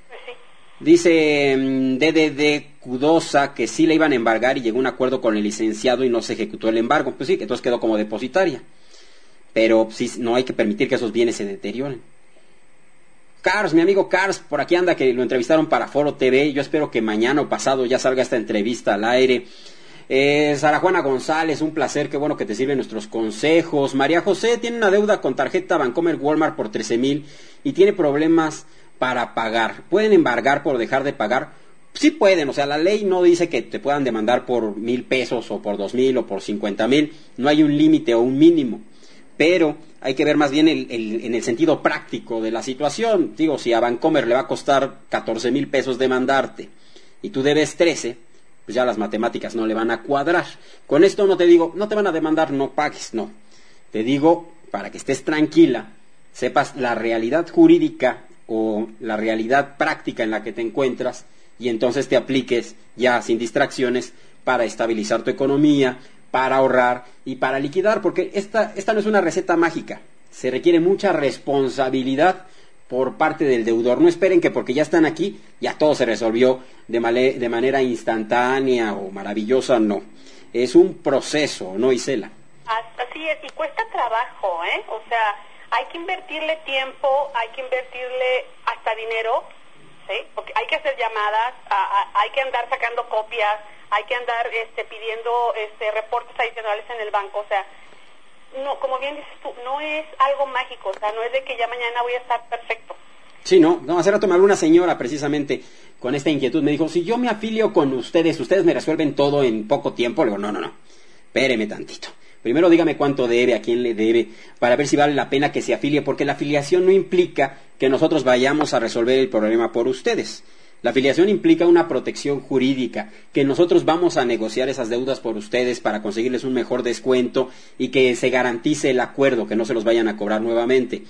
Dice DDD Cudosa que sí le iban a embargar y llegó a un acuerdo con el licenciado y no se ejecutó el embargo. Pues sí, que entonces quedó como depositaria. Pero sí, no hay que permitir que esos bienes se deterioren. Cars, mi amigo Cars, por aquí anda, que lo entrevistaron para Foro TV. Yo espero que mañana o pasado ya salga esta entrevista al aire. Sara Juana González, un placer, qué bueno que te sirven nuestros consejos. María José tiene una deuda con tarjeta Bancomer Walmart por 13,000 y tiene problemas para pagar. ¿Pueden embargar por dejar de pagar? Sí pueden, o sea, la ley no dice que te puedan demandar por 1,000 pesos o por 2,000 o por 50,000. No hay un límite o un mínimo. Pero hay que ver más bien en el sentido práctico de la situación. Digo, si a Bancomer le va a costar 14,000 pesos demandarte y tú debes 13, pues ya las matemáticas no le van a cuadrar. Con esto no te digo, no te van a demandar, no pagues, no. Te digo, para que estés tranquila, sepas la realidad jurídica o la realidad práctica en la que te encuentras y entonces te apliques ya sin distracciones para estabilizar tu economía, para ahorrar y para liquidar, porque esta no es una receta mágica. Se requiere mucha responsabilidad por parte del deudor. No esperen que porque ya están aquí, ya todo se resolvió de manera instantánea o maravillosa, no. Es un proceso, ¿no, Isela? Así es, y cuesta trabajo, ¿eh? O sea, hay que invertirle tiempo, hay que invertirle hasta dinero, ¿sí? Porque hay que hacer llamadas, hay que andar sacando copias, hay que andar pidiendo reportes adicionales en el banco, o sea, no, como bien dices tú, no es algo mágico, o sea, no es de que ya mañana voy a estar perfecto. Sí, no, hace rato me habló una señora precisamente con esta inquietud, me dijo, si yo me afilio con ustedes me resuelven todo en poco tiempo. Le digo, no, espéreme tantito. Primero dígame cuánto debe, a quién le debe, para ver si vale la pena que se afilie, porque la afiliación no implica que nosotros vayamos a resolver el problema por ustedes. La afiliación implica una protección jurídica, que nosotros vamos a negociar esas deudas por ustedes para conseguirles un mejor descuento y que se garantice el acuerdo, que no se los vayan a cobrar nuevamente.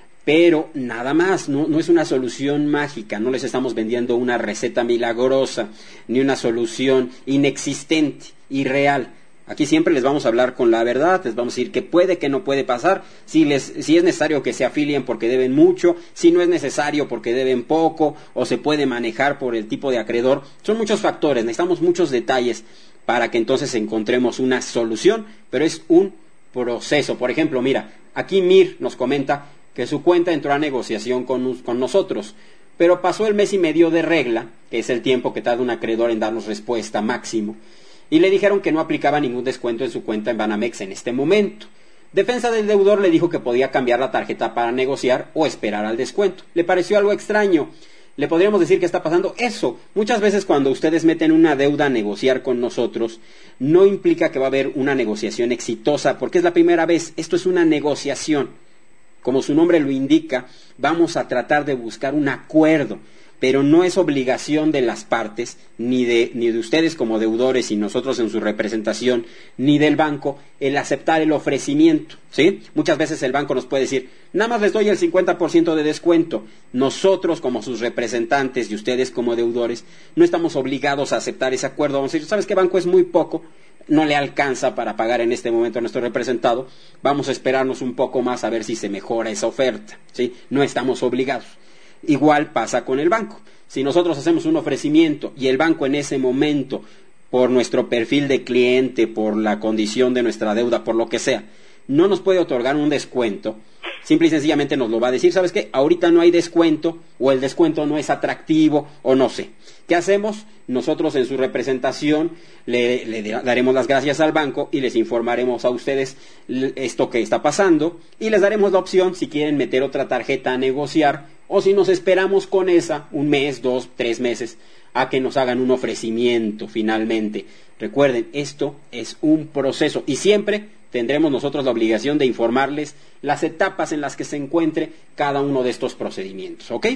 Pero nada más, no es una solución mágica, no les estamos vendiendo una receta milagrosa, ni una solución inexistente, irreal. Aquí siempre les vamos a hablar con la verdad, les vamos a decir que puede, que no puede pasar, si es necesario que se afilien porque deben mucho, si no es necesario porque deben poco, o se puede manejar por el tipo de acreedor. Son muchos factores, necesitamos muchos detalles para que entonces encontremos una solución, pero es un proceso. Por ejemplo, mira, aquí Mir nos comenta que su cuenta entró a negociación con nosotros, pero pasó el mes y medio de regla, que es el tiempo que tarda un acreedor en darnos respuesta máximo, y le dijeron que no aplicaba ningún descuento en su cuenta en Banamex en este momento. Defensa del deudor le dijo que podía cambiar la tarjeta para negociar o esperar al descuento. Le pareció algo extraño. ¿Le podríamos decir que está pasando eso? Muchas veces cuando ustedes meten una deuda a negociar con nosotros, no implica que va a haber una negociación exitosa, porque es la primera vez. Esto es una negociación. Como su nombre lo indica, vamos a tratar de buscar un acuerdo, pero no es obligación de las partes, ni de ustedes como deudores y nosotros en su representación, ni del banco, el aceptar el ofrecimiento, ¿sí? Muchas veces el banco nos puede decir, nada más les doy el 50% de descuento. Nosotros como sus representantes y ustedes como deudores, no estamos obligados a aceptar ese acuerdo. Vamos a decir, ¿sabes qué, banco? Es muy poco, no le alcanza para pagar en este momento a nuestro representado, vamos a esperarnos un poco más a ver si se mejora esa oferta, ¿sí? No estamos obligados. Igual pasa con el banco. Si nosotros hacemos un ofrecimiento y el banco en ese momento, por nuestro perfil de cliente, por la condición de nuestra deuda, por lo que sea, no nos puede otorgar un descuento, simple y sencillamente nos lo va a decir, ¿sabes qué? Ahorita no hay descuento, o el descuento no es atractivo, o no sé. ¿Qué hacemos? Nosotros en su representación le daremos las gracias al banco y les informaremos a ustedes esto que está pasando y les daremos la opción si quieren meter otra tarjeta a negociar o si nos esperamos con esa 1 mes, 2, 3 meses a que nos hagan un ofrecimiento finalmente. Recuerden, esto es un proceso y siempre tendremos nosotros la obligación de informarles las etapas en las que se encuentre cada uno de estos procedimientos, ¿ok?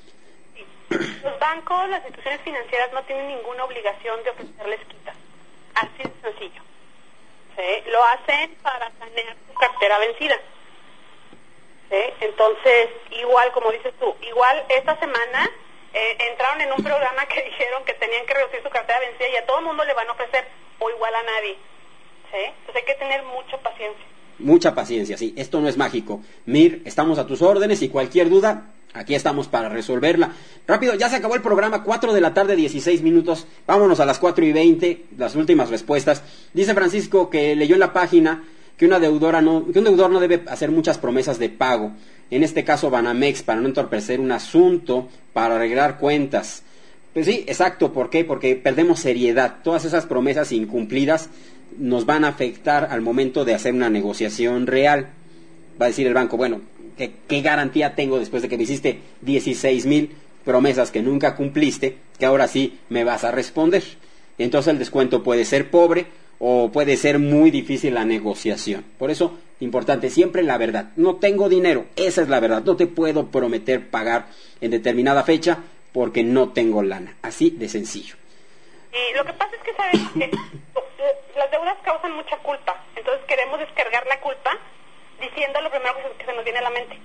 Los bancos, las instituciones financieras no tienen ninguna obligación de ofrecerles quitas. Así de sencillo. ¿Sí? Lo hacen para sanear su cartera vencida. ¿Sí? Entonces, igual, como dices tú, igual esta semana entraron en un programa que dijeron que tenían que reducir su cartera vencida y a todo el mundo le van a ofrecer o igual a nadie, ¿sí? Entonces hay que tener mucha paciencia. Mucha paciencia, sí, esto no es mágico. Mir, estamos a tus órdenes y cualquier duda, aquí estamos para resolverla. Rápido, ya se acabó el programa, 4 de la tarde, 16 minutos. Vámonos a las 4:20, las últimas respuestas. Dice Francisco que leyó en la página que un deudor no debe hacer muchas promesas de pago. En este caso Banamex, para no entorpecer un asunto, para arreglar cuentas. Pues sí, exacto, ¿por qué? Porque perdemos seriedad. Todas esas promesas incumplidas nos van a afectar al momento de hacer una negociación real. Va a decir el banco, bueno, ¿qué garantía tengo después de que me hiciste 16,000 promesas que nunca cumpliste, que ahora sí me vas a responder? Entonces el descuento puede ser pobre o puede ser muy difícil la negociación. Por eso, importante, siempre la verdad. No tengo dinero, esa es la verdad. No te puedo prometer pagar en determinada fecha porque no tengo lana. Así de sencillo. Y lo que pasa es que, ¿sabes? Las deudas causan mucha culpa. Entonces queremos descargar la culpa diciendo lo primero que se nos viene a la mente.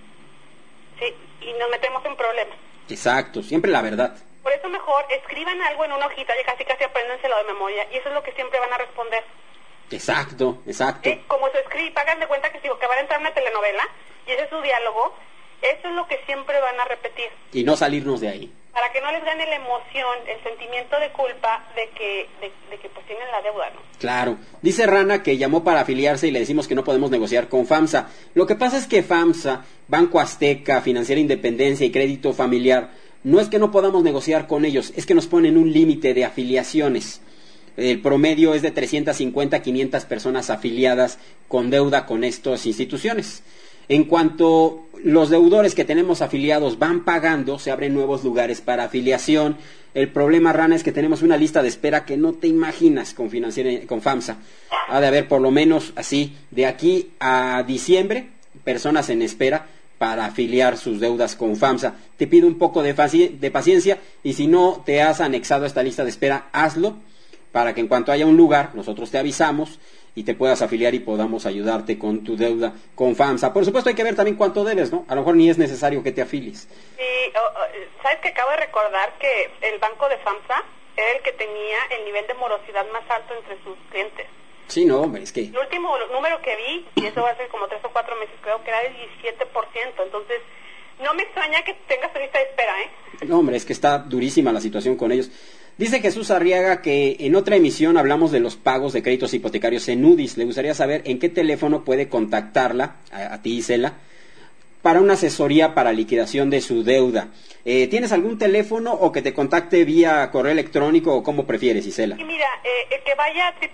Sí, y nos metemos en problemas. Exacto, siempre la verdad. Por eso mejor escriban algo en una hojita y casi apréndenselo de memoria. Y eso es lo que siempre van a responder. Exacto. Como se escribe, hagan de cuenta que si van a entrar a una telenovela y ese es su diálogo, eso es lo que siempre van a repetir. Y no salirnos de ahí. Para que no les gane la emoción, el sentimiento de culpa de que pues tienen la deuda, ¿no? Claro. Dice Rana que llamó para afiliarse y le decimos que no podemos negociar con FAMSA. Lo que pasa es que FAMSA, Banco Azteca, Financiera Independencia y Crédito Familiar, no es que no podamos negociar con ellos, es que nos ponen un límite de afiliaciones. El promedio es de 350 a 500 personas afiliadas con deuda con estas instituciones. En cuanto los deudores que tenemos afiliados van pagando, se abren nuevos lugares para afiliación. El problema, Rana, es que tenemos una lista de espera que no te imaginas con FAMSA. Ha de haber por lo menos así, de aquí a diciembre, personas en espera para afiliar sus deudas con FAMSA. Te pido un poco de paciencia y si no te has anexado a esta lista de espera, hazlo para que en cuanto haya un lugar, nosotros te avisamos y te puedas afiliar y podamos ayudarte con tu deuda con FAMSA. Por supuesto hay que ver también cuánto debes, ¿no? A lo mejor ni es necesario que te afilies. Sí, ¿sabes que acabo de recordar que el banco de FAMSA era el que tenía el nivel de morosidad más alto entre sus clientes? Sí, no, hombre, es que... El último número que vi, y eso va a ser como 3 o 4 meses, creo que era del 17%, entonces no me extraña que tengas tu lista de espera, ¿eh? No, hombre, es que está durísima la situación con ellos. Dice Jesús Arriaga que en otra emisión hablamos de los pagos de créditos hipotecarios en UDIs. Le gustaría saber en qué teléfono puede contactarla, a ti Isela, para una asesoría para liquidación de su deuda. ¿Tienes algún teléfono o que te contacte vía correo electrónico o cómo prefieres, Isela? Sí, mira, el que vaya a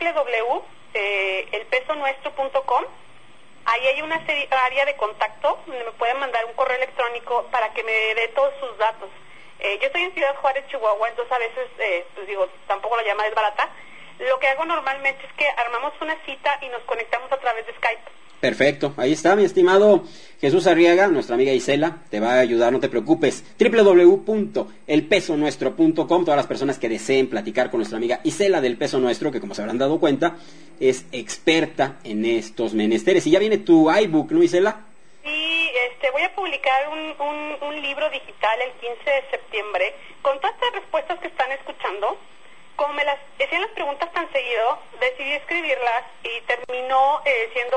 www.elpesonuestro.com, ahí hay una área de contacto donde me pueden mandar un correo electrónico para que me dé todos sus datos. Yo estoy en Ciudad Juárez, Chihuahua, entonces a veces, pues digo, tampoco la llamada es barata. Lo que hago normalmente es que armamos una cita y nos conectamos a través de Skype. Perfecto, ahí está mi estimado Jesús Arriaga, nuestra amiga Isela, te va a ayudar, no te preocupes. www.elpesonuestro.com, todas las personas que deseen platicar con nuestra amiga Isela del Peso Nuestro, que como se habrán dado cuenta, es experta en estos menesteres. Y ya viene tu iBook, ¿no, Isela? Sí, voy a publicar un libro digital el 15 de septiembre con todas estas respuestas que están escuchando. Como me las hacían las preguntas tan seguido, decidí escribirlas y terminó siendo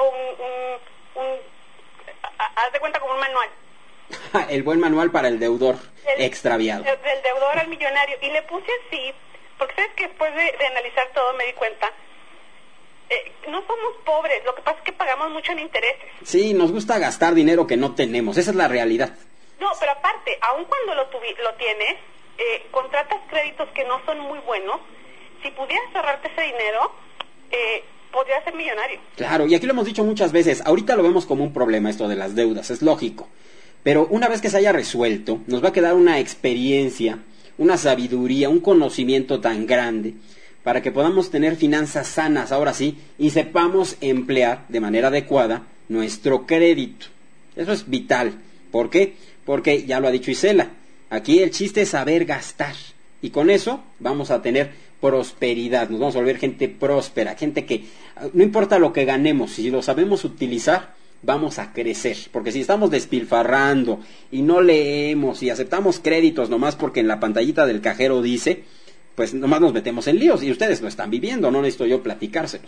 haz de cuenta como un manual. El buen manual para el deudor extraviado. El deudor al millonario. Y le puse así, porque sabes que después de analizar todo me di cuenta, no somos pobres, lo que pasa es que pagamos mucho en intereses. Sí, nos gusta gastar dinero que no tenemos, esa es la realidad. No, pero aparte, aun cuando lo tienes, contratas créditos que no son muy buenos. Si pudieras ahorrarte ese dinero, podrías ser millonario. Claro, y aquí lo hemos dicho muchas veces, ahorita lo vemos como un problema esto de las deudas, es lógico, pero una vez que se haya resuelto, nos va a quedar una experiencia, una sabiduría, un conocimiento tan grande, para que podamos tener finanzas sanas, ahora sí, y sepamos emplear de manera adecuada nuestro crédito. Eso es vital. ¿Por qué? Porque ya lo ha dicho Isela, aquí el chiste es saber gastar, y con eso vamos a tener prosperidad, nos vamos a volver gente próspera, gente que no importa lo que ganemos, si lo sabemos utilizar, vamos a crecer. Porque si estamos despilfarrando y no leemos y aceptamos créditos nomás porque en la pantallita del cajero dice, pues nomás nos metemos en líos, y ustedes lo están viviendo, no necesito yo platicárselos.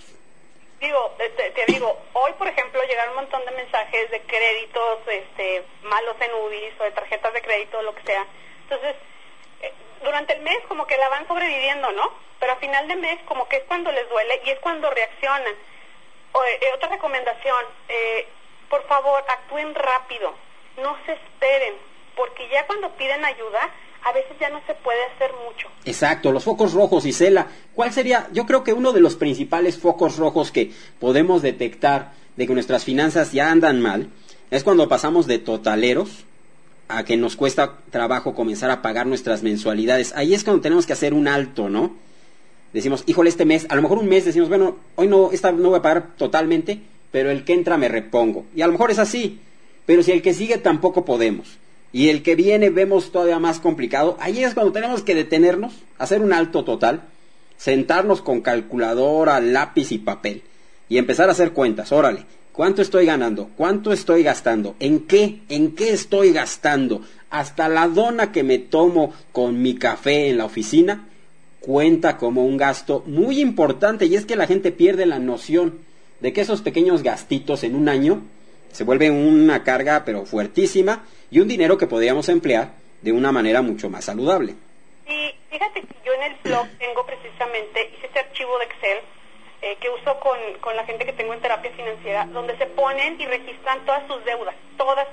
Te digo, hoy por ejemplo llegaron un montón de mensajes de créditos malos en UDIs o de tarjetas de crédito, lo que sea. Entonces, durante el mes como que la van sobreviviendo, ¿no? Pero a final de mes como que es cuando les duele y es cuando reaccionan. Otra recomendación, por favor, actúen rápido, no se esperen, porque ya cuando piden ayuda, a veces ya no se puede hacer mucho. Exacto, los focos rojos, Isela. ¿Cuál sería? Yo creo que uno de los principales focos rojos que podemos detectar de que nuestras finanzas ya andan mal es cuando pasamos de totaleros a que nos cuesta trabajo comenzar a pagar nuestras mensualidades. Ahí es cuando tenemos que hacer un alto, ¿no? Decimos, híjole, este mes, a lo mejor un mes decimos, bueno, hoy no, esta no voy a pagar totalmente, pero el que entra me repongo. Y a lo mejor es así, pero si el que sigue tampoco podemos. Y el que viene vemos todavía más complicado. Ahí es cuando tenemos que detenernos, hacer un alto total, sentarnos con calculadora, lápiz y papel y empezar a hacer cuentas. Órale, ¿cuánto estoy ganando? ¿Cuánto estoy gastando? ¿En qué estoy gastando? Hasta la dona que me tomo con mi café en la oficina cuenta como un gasto muy importante, y es que la gente pierde la noción de que esos pequeños gastitos en un año se vuelven una carga pero fuertísima, y un dinero que podríamos emplear de una manera mucho más saludable. Sí, fíjate que yo en el blog tengo precisamente, hice ese archivo de Excel que uso con la gente que tengo en terapia financiera, donde se ponen y registran todas sus deudas, todas,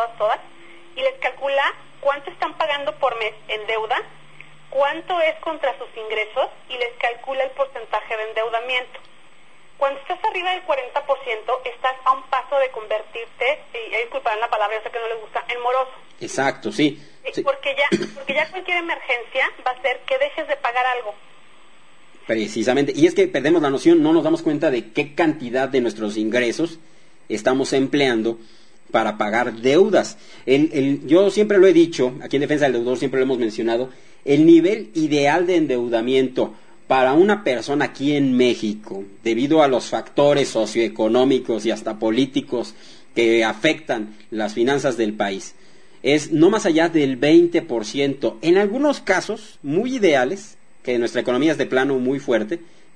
y les calcula cuánto están pagando por mes en deuda, cuánto es contra sus ingresos, y les calcula el porcentaje de endeudamiento. Cuando estás arriba del 40%, estás a un paso de convertirte, y disculparán la palabra, yo sé que no les gusta, en moroso. Exacto, sí. Porque ya cualquier emergencia va a ser que dejes de pagar algo. Precisamente, y es que perdemos la noción, no nos damos cuenta de qué cantidad de nuestros ingresos estamos empleando para pagar deudas. Yo siempre lo he dicho, aquí en Defensa del Deudor siempre lo hemos mencionado, el nivel ideal de endeudamiento para una persona aquí en México, debido a los factores socioeconómicos y hasta políticos que afectan las finanzas del país, es no más allá del 20%. En algunos casos muy ideales, que nuestra economía es de plano muy fuerte,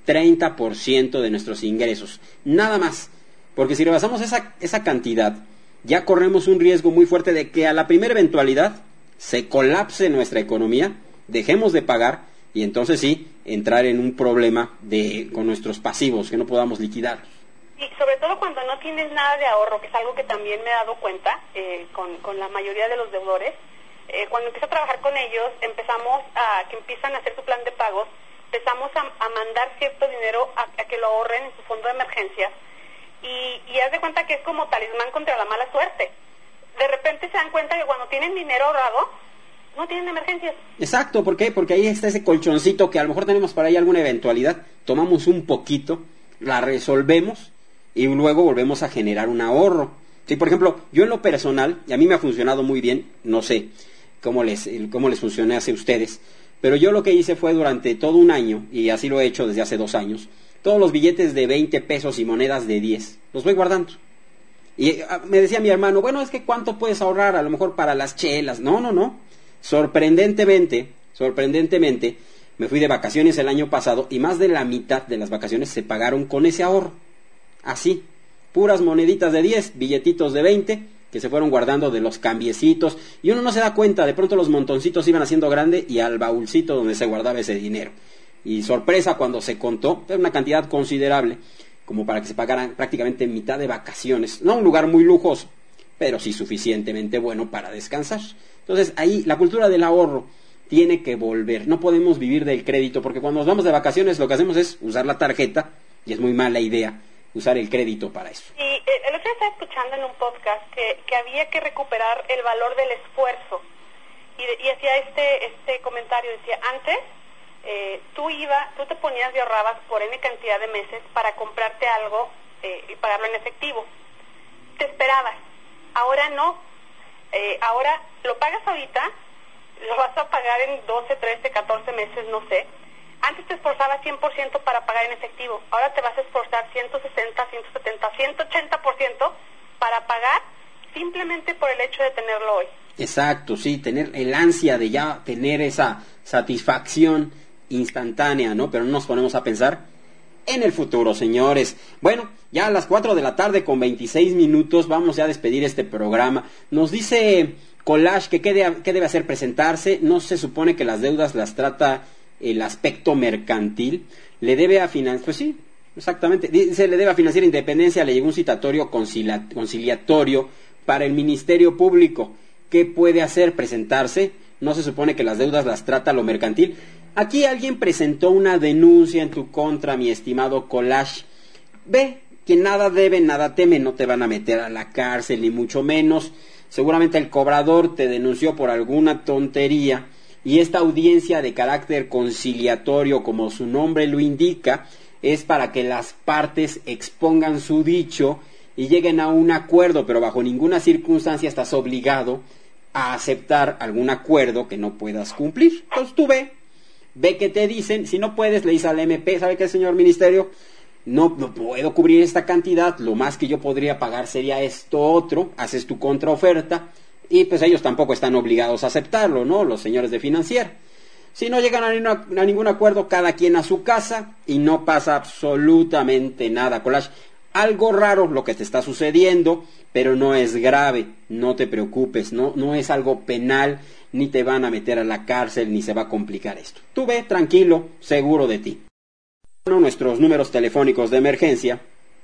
30% de nuestros ingresos. Nada más. Porque si rebasamos esa cantidad, ya corremos un riesgo muy fuerte de que a la primera eventualidad se colapse nuestra economía, dejemos de pagar, y entonces sí, entrar en un problema con nuestros pasivos, que no podamos liquidar. Y sobre todo cuando no tienes nada de ahorro, que es algo que también me he dado cuenta con la mayoría de los deudores. Cuando empiezo a trabajar con ellos, empezamos que empiezan a hacer su plan de pagos, empezamos a mandar cierto dinero a que lo ahorren en su fondo de emergencia, y haz de cuenta que es como talismán contra la mala suerte. De repente se dan cuenta que cuando tienen dinero ahorrado, no tienen emergencias. Exacto, ¿por qué? Porque ahí está ese colchoncito que a lo mejor tenemos para ahí alguna eventualidad, tomamos un poquito, la resolvemos y luego volvemos a generar un ahorro. Sí, por ejemplo, yo en lo personal, y a mí me ha funcionado muy bien, no sé cómo les funcione a ustedes, pero yo lo que hice fue durante todo un año, y así lo he hecho desde hace 2 años, todos los billetes de 20 pesos y monedas de 10, los voy guardando. Y me decía mi hermano, bueno, es que ¿cuánto puedes ahorrar? A lo mejor para las chelas. No. Sorprendentemente, me fui de vacaciones el año pasado y más de la mitad de las vacaciones se pagaron con ese ahorro. Así, puras moneditas de 10, billetitos de 20, que se fueron guardando de los cambiecitos, y uno no se da cuenta, de pronto los montoncitos iban haciendo grande y al baúlcito donde se guardaba ese dinero. Y sorpresa, cuando se contó, era una cantidad considerable, como para que se pagaran prácticamente mitad de vacaciones. No un lugar muy lujoso, pero sí suficientemente bueno para descansar. Entonces ahí la cultura del ahorro tiene que volver. No podemos vivir del crédito, porque cuando nos vamos de vacaciones lo que hacemos es usar la tarjeta, y es muy mala idea usar el crédito para eso. Y el otro día estaba escuchando en un podcast que había que recuperar el valor del esfuerzo, y hacía este comentario, decía, antes tú te ponías y ahorrabas por N cantidad de meses para comprarte algo y pagarlo en efectivo, te esperabas. Ahora no, ahora lo pagas ahorita, lo vas a pagar en 12, 13, 14 meses, no sé. Antes te esforzabas 100% para pagar en efectivo, ahora te vas a esforzar 160, 170, 180% para pagar simplemente por el hecho de tenerlo hoy. Exacto, sí, tener el ansia de ya tener esa satisfacción instantánea, ¿no? Pero no nos ponemos a pensar en el futuro, señores. Bueno, ya a las 4 de la tarde con 26 minutos vamos ya a despedir este programa. Nos dice Collage que qué debe hacer, presentarse. No se supone que las deudas las trata el aspecto mercantil. Le debe a financiar, pues sí, exactamente. Dice, le debe a Financiera Independencia, le llegó un citatorio conciliatorio para el Ministerio Público. ¿Qué puede hacer? Presentarse. No se supone que las deudas las trata lo mercantil. Aquí alguien presentó una denuncia en tu contra, mi estimado Collage. Ve, quien nada debe, nada teme, no te van a meter a la cárcel, ni mucho menos. Seguramente el cobrador te denunció por alguna tontería, y esta audiencia de carácter conciliatorio, como su nombre lo indica, es para que las partes expongan su dicho y lleguen a un acuerdo, pero bajo ninguna circunstancia estás obligado a aceptar algún acuerdo que no puedas cumplir. Entonces tú ve qué te dicen. Si no puedes, le dices al MP, ¿sabe qué, señor ministerio? No puedo cubrir esta cantidad, lo más que yo podría pagar sería esto otro. Haces tu contraoferta y pues ellos tampoco están obligados a aceptarlo, ¿no? Los señores de Financiera. Si no llegan a ningún acuerdo, cada quien a su casa y no pasa absolutamente nada. Collage, algo raro lo que te está sucediendo, pero no es grave, no te preocupes, no es algo penal, ni te van a meter a la cárcel, ni se va a complicar esto. Tú ve tranquilo, seguro de ti. Nuestros números telefónicos de emergencia,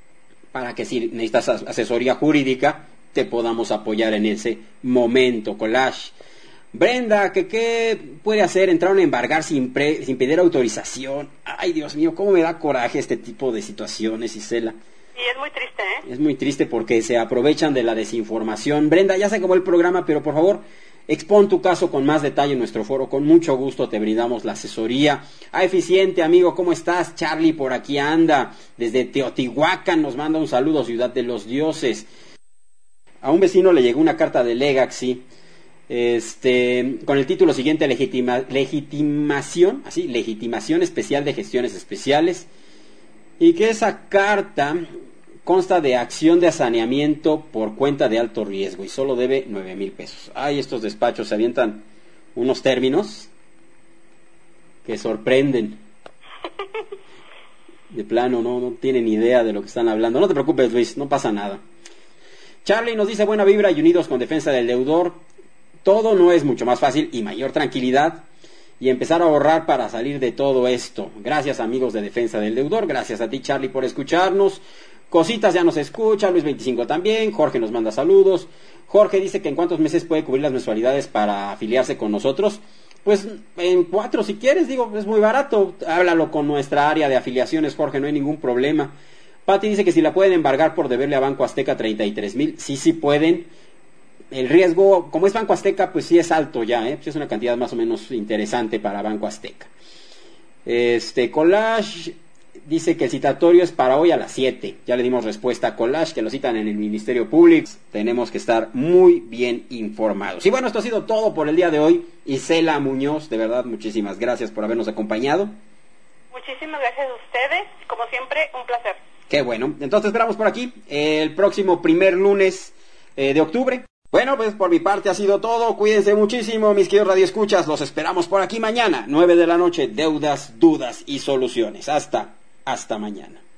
para que si necesitas asesoría jurídica, te podamos apoyar en ese momento, Collage. Brenda, ¿qué puede hacer? Entraron a embargar sin pedir autorización. Ay, Dios mío, cómo me da coraje este tipo de situaciones, Isela. Y es muy triste, ¿eh? Es muy triste porque se aprovechan de la desinformación. Brenda, ya se acabó el programa, pero por favor, expon tu caso con más detalle en nuestro foro. Con mucho gusto te brindamos la asesoría. Eficiente, amigo, ¿cómo estás? Charlie por aquí anda. Desde Teotihuacán nos manda un saludo, Ciudad de los Dioses. A un vecino le llegó una carta de Legacy, con el título siguiente, legitimación especial de gestiones especiales, y que esa carta consta de acción de saneamiento por cuenta de alto riesgo y solo debe 9,000 pesos. Ay, estos despachos se avientan unos términos que sorprenden. De plano, no tienen idea de lo que están hablando. No te preocupes, Luis, no pasa nada. Charlie nos dice, buena vibra y unidos con defensa del deudor. Todo no es mucho más fácil y mayor tranquilidad y empezar a ahorrar para salir de todo esto. Gracias, amigos de defensa del deudor. Gracias a ti, Charlie, por escucharnos. Cositas ya nos escucha, Luis 25 también. Jorge nos manda saludos. Jorge dice que en cuántos meses puede cubrir las mensualidades para afiliarse con nosotros. Pues en 4 si quieres, digo, es muy barato. Háblalo con nuestra área de afiliaciones, Jorge, no hay ningún problema. Pati dice que si la pueden embargar por deberle a Banco Azteca 33,000. Sí pueden. El riesgo, como es Banco Azteca, pues sí es alto ya, pues es una cantidad más o menos interesante para Banco Azteca. Collage dice que el citatorio es para hoy a las 7. Ya le dimos respuesta a Collage, que lo citan en el Ministerio Público. Tenemos que estar muy bien informados. Y bueno, esto ha sido todo por el día de hoy. Isela Muñoz, de verdad, muchísimas gracias por habernos acompañado. Muchísimas gracias a ustedes. Como siempre, un placer. Qué bueno. Entonces esperamos por aquí el próximo primer lunes de octubre. Bueno, pues por mi parte ha sido todo. Cuídense muchísimo, mis queridos radioescuchas. Los esperamos por aquí mañana, 9 de la noche. Deudas, dudas y soluciones. Hasta mañana.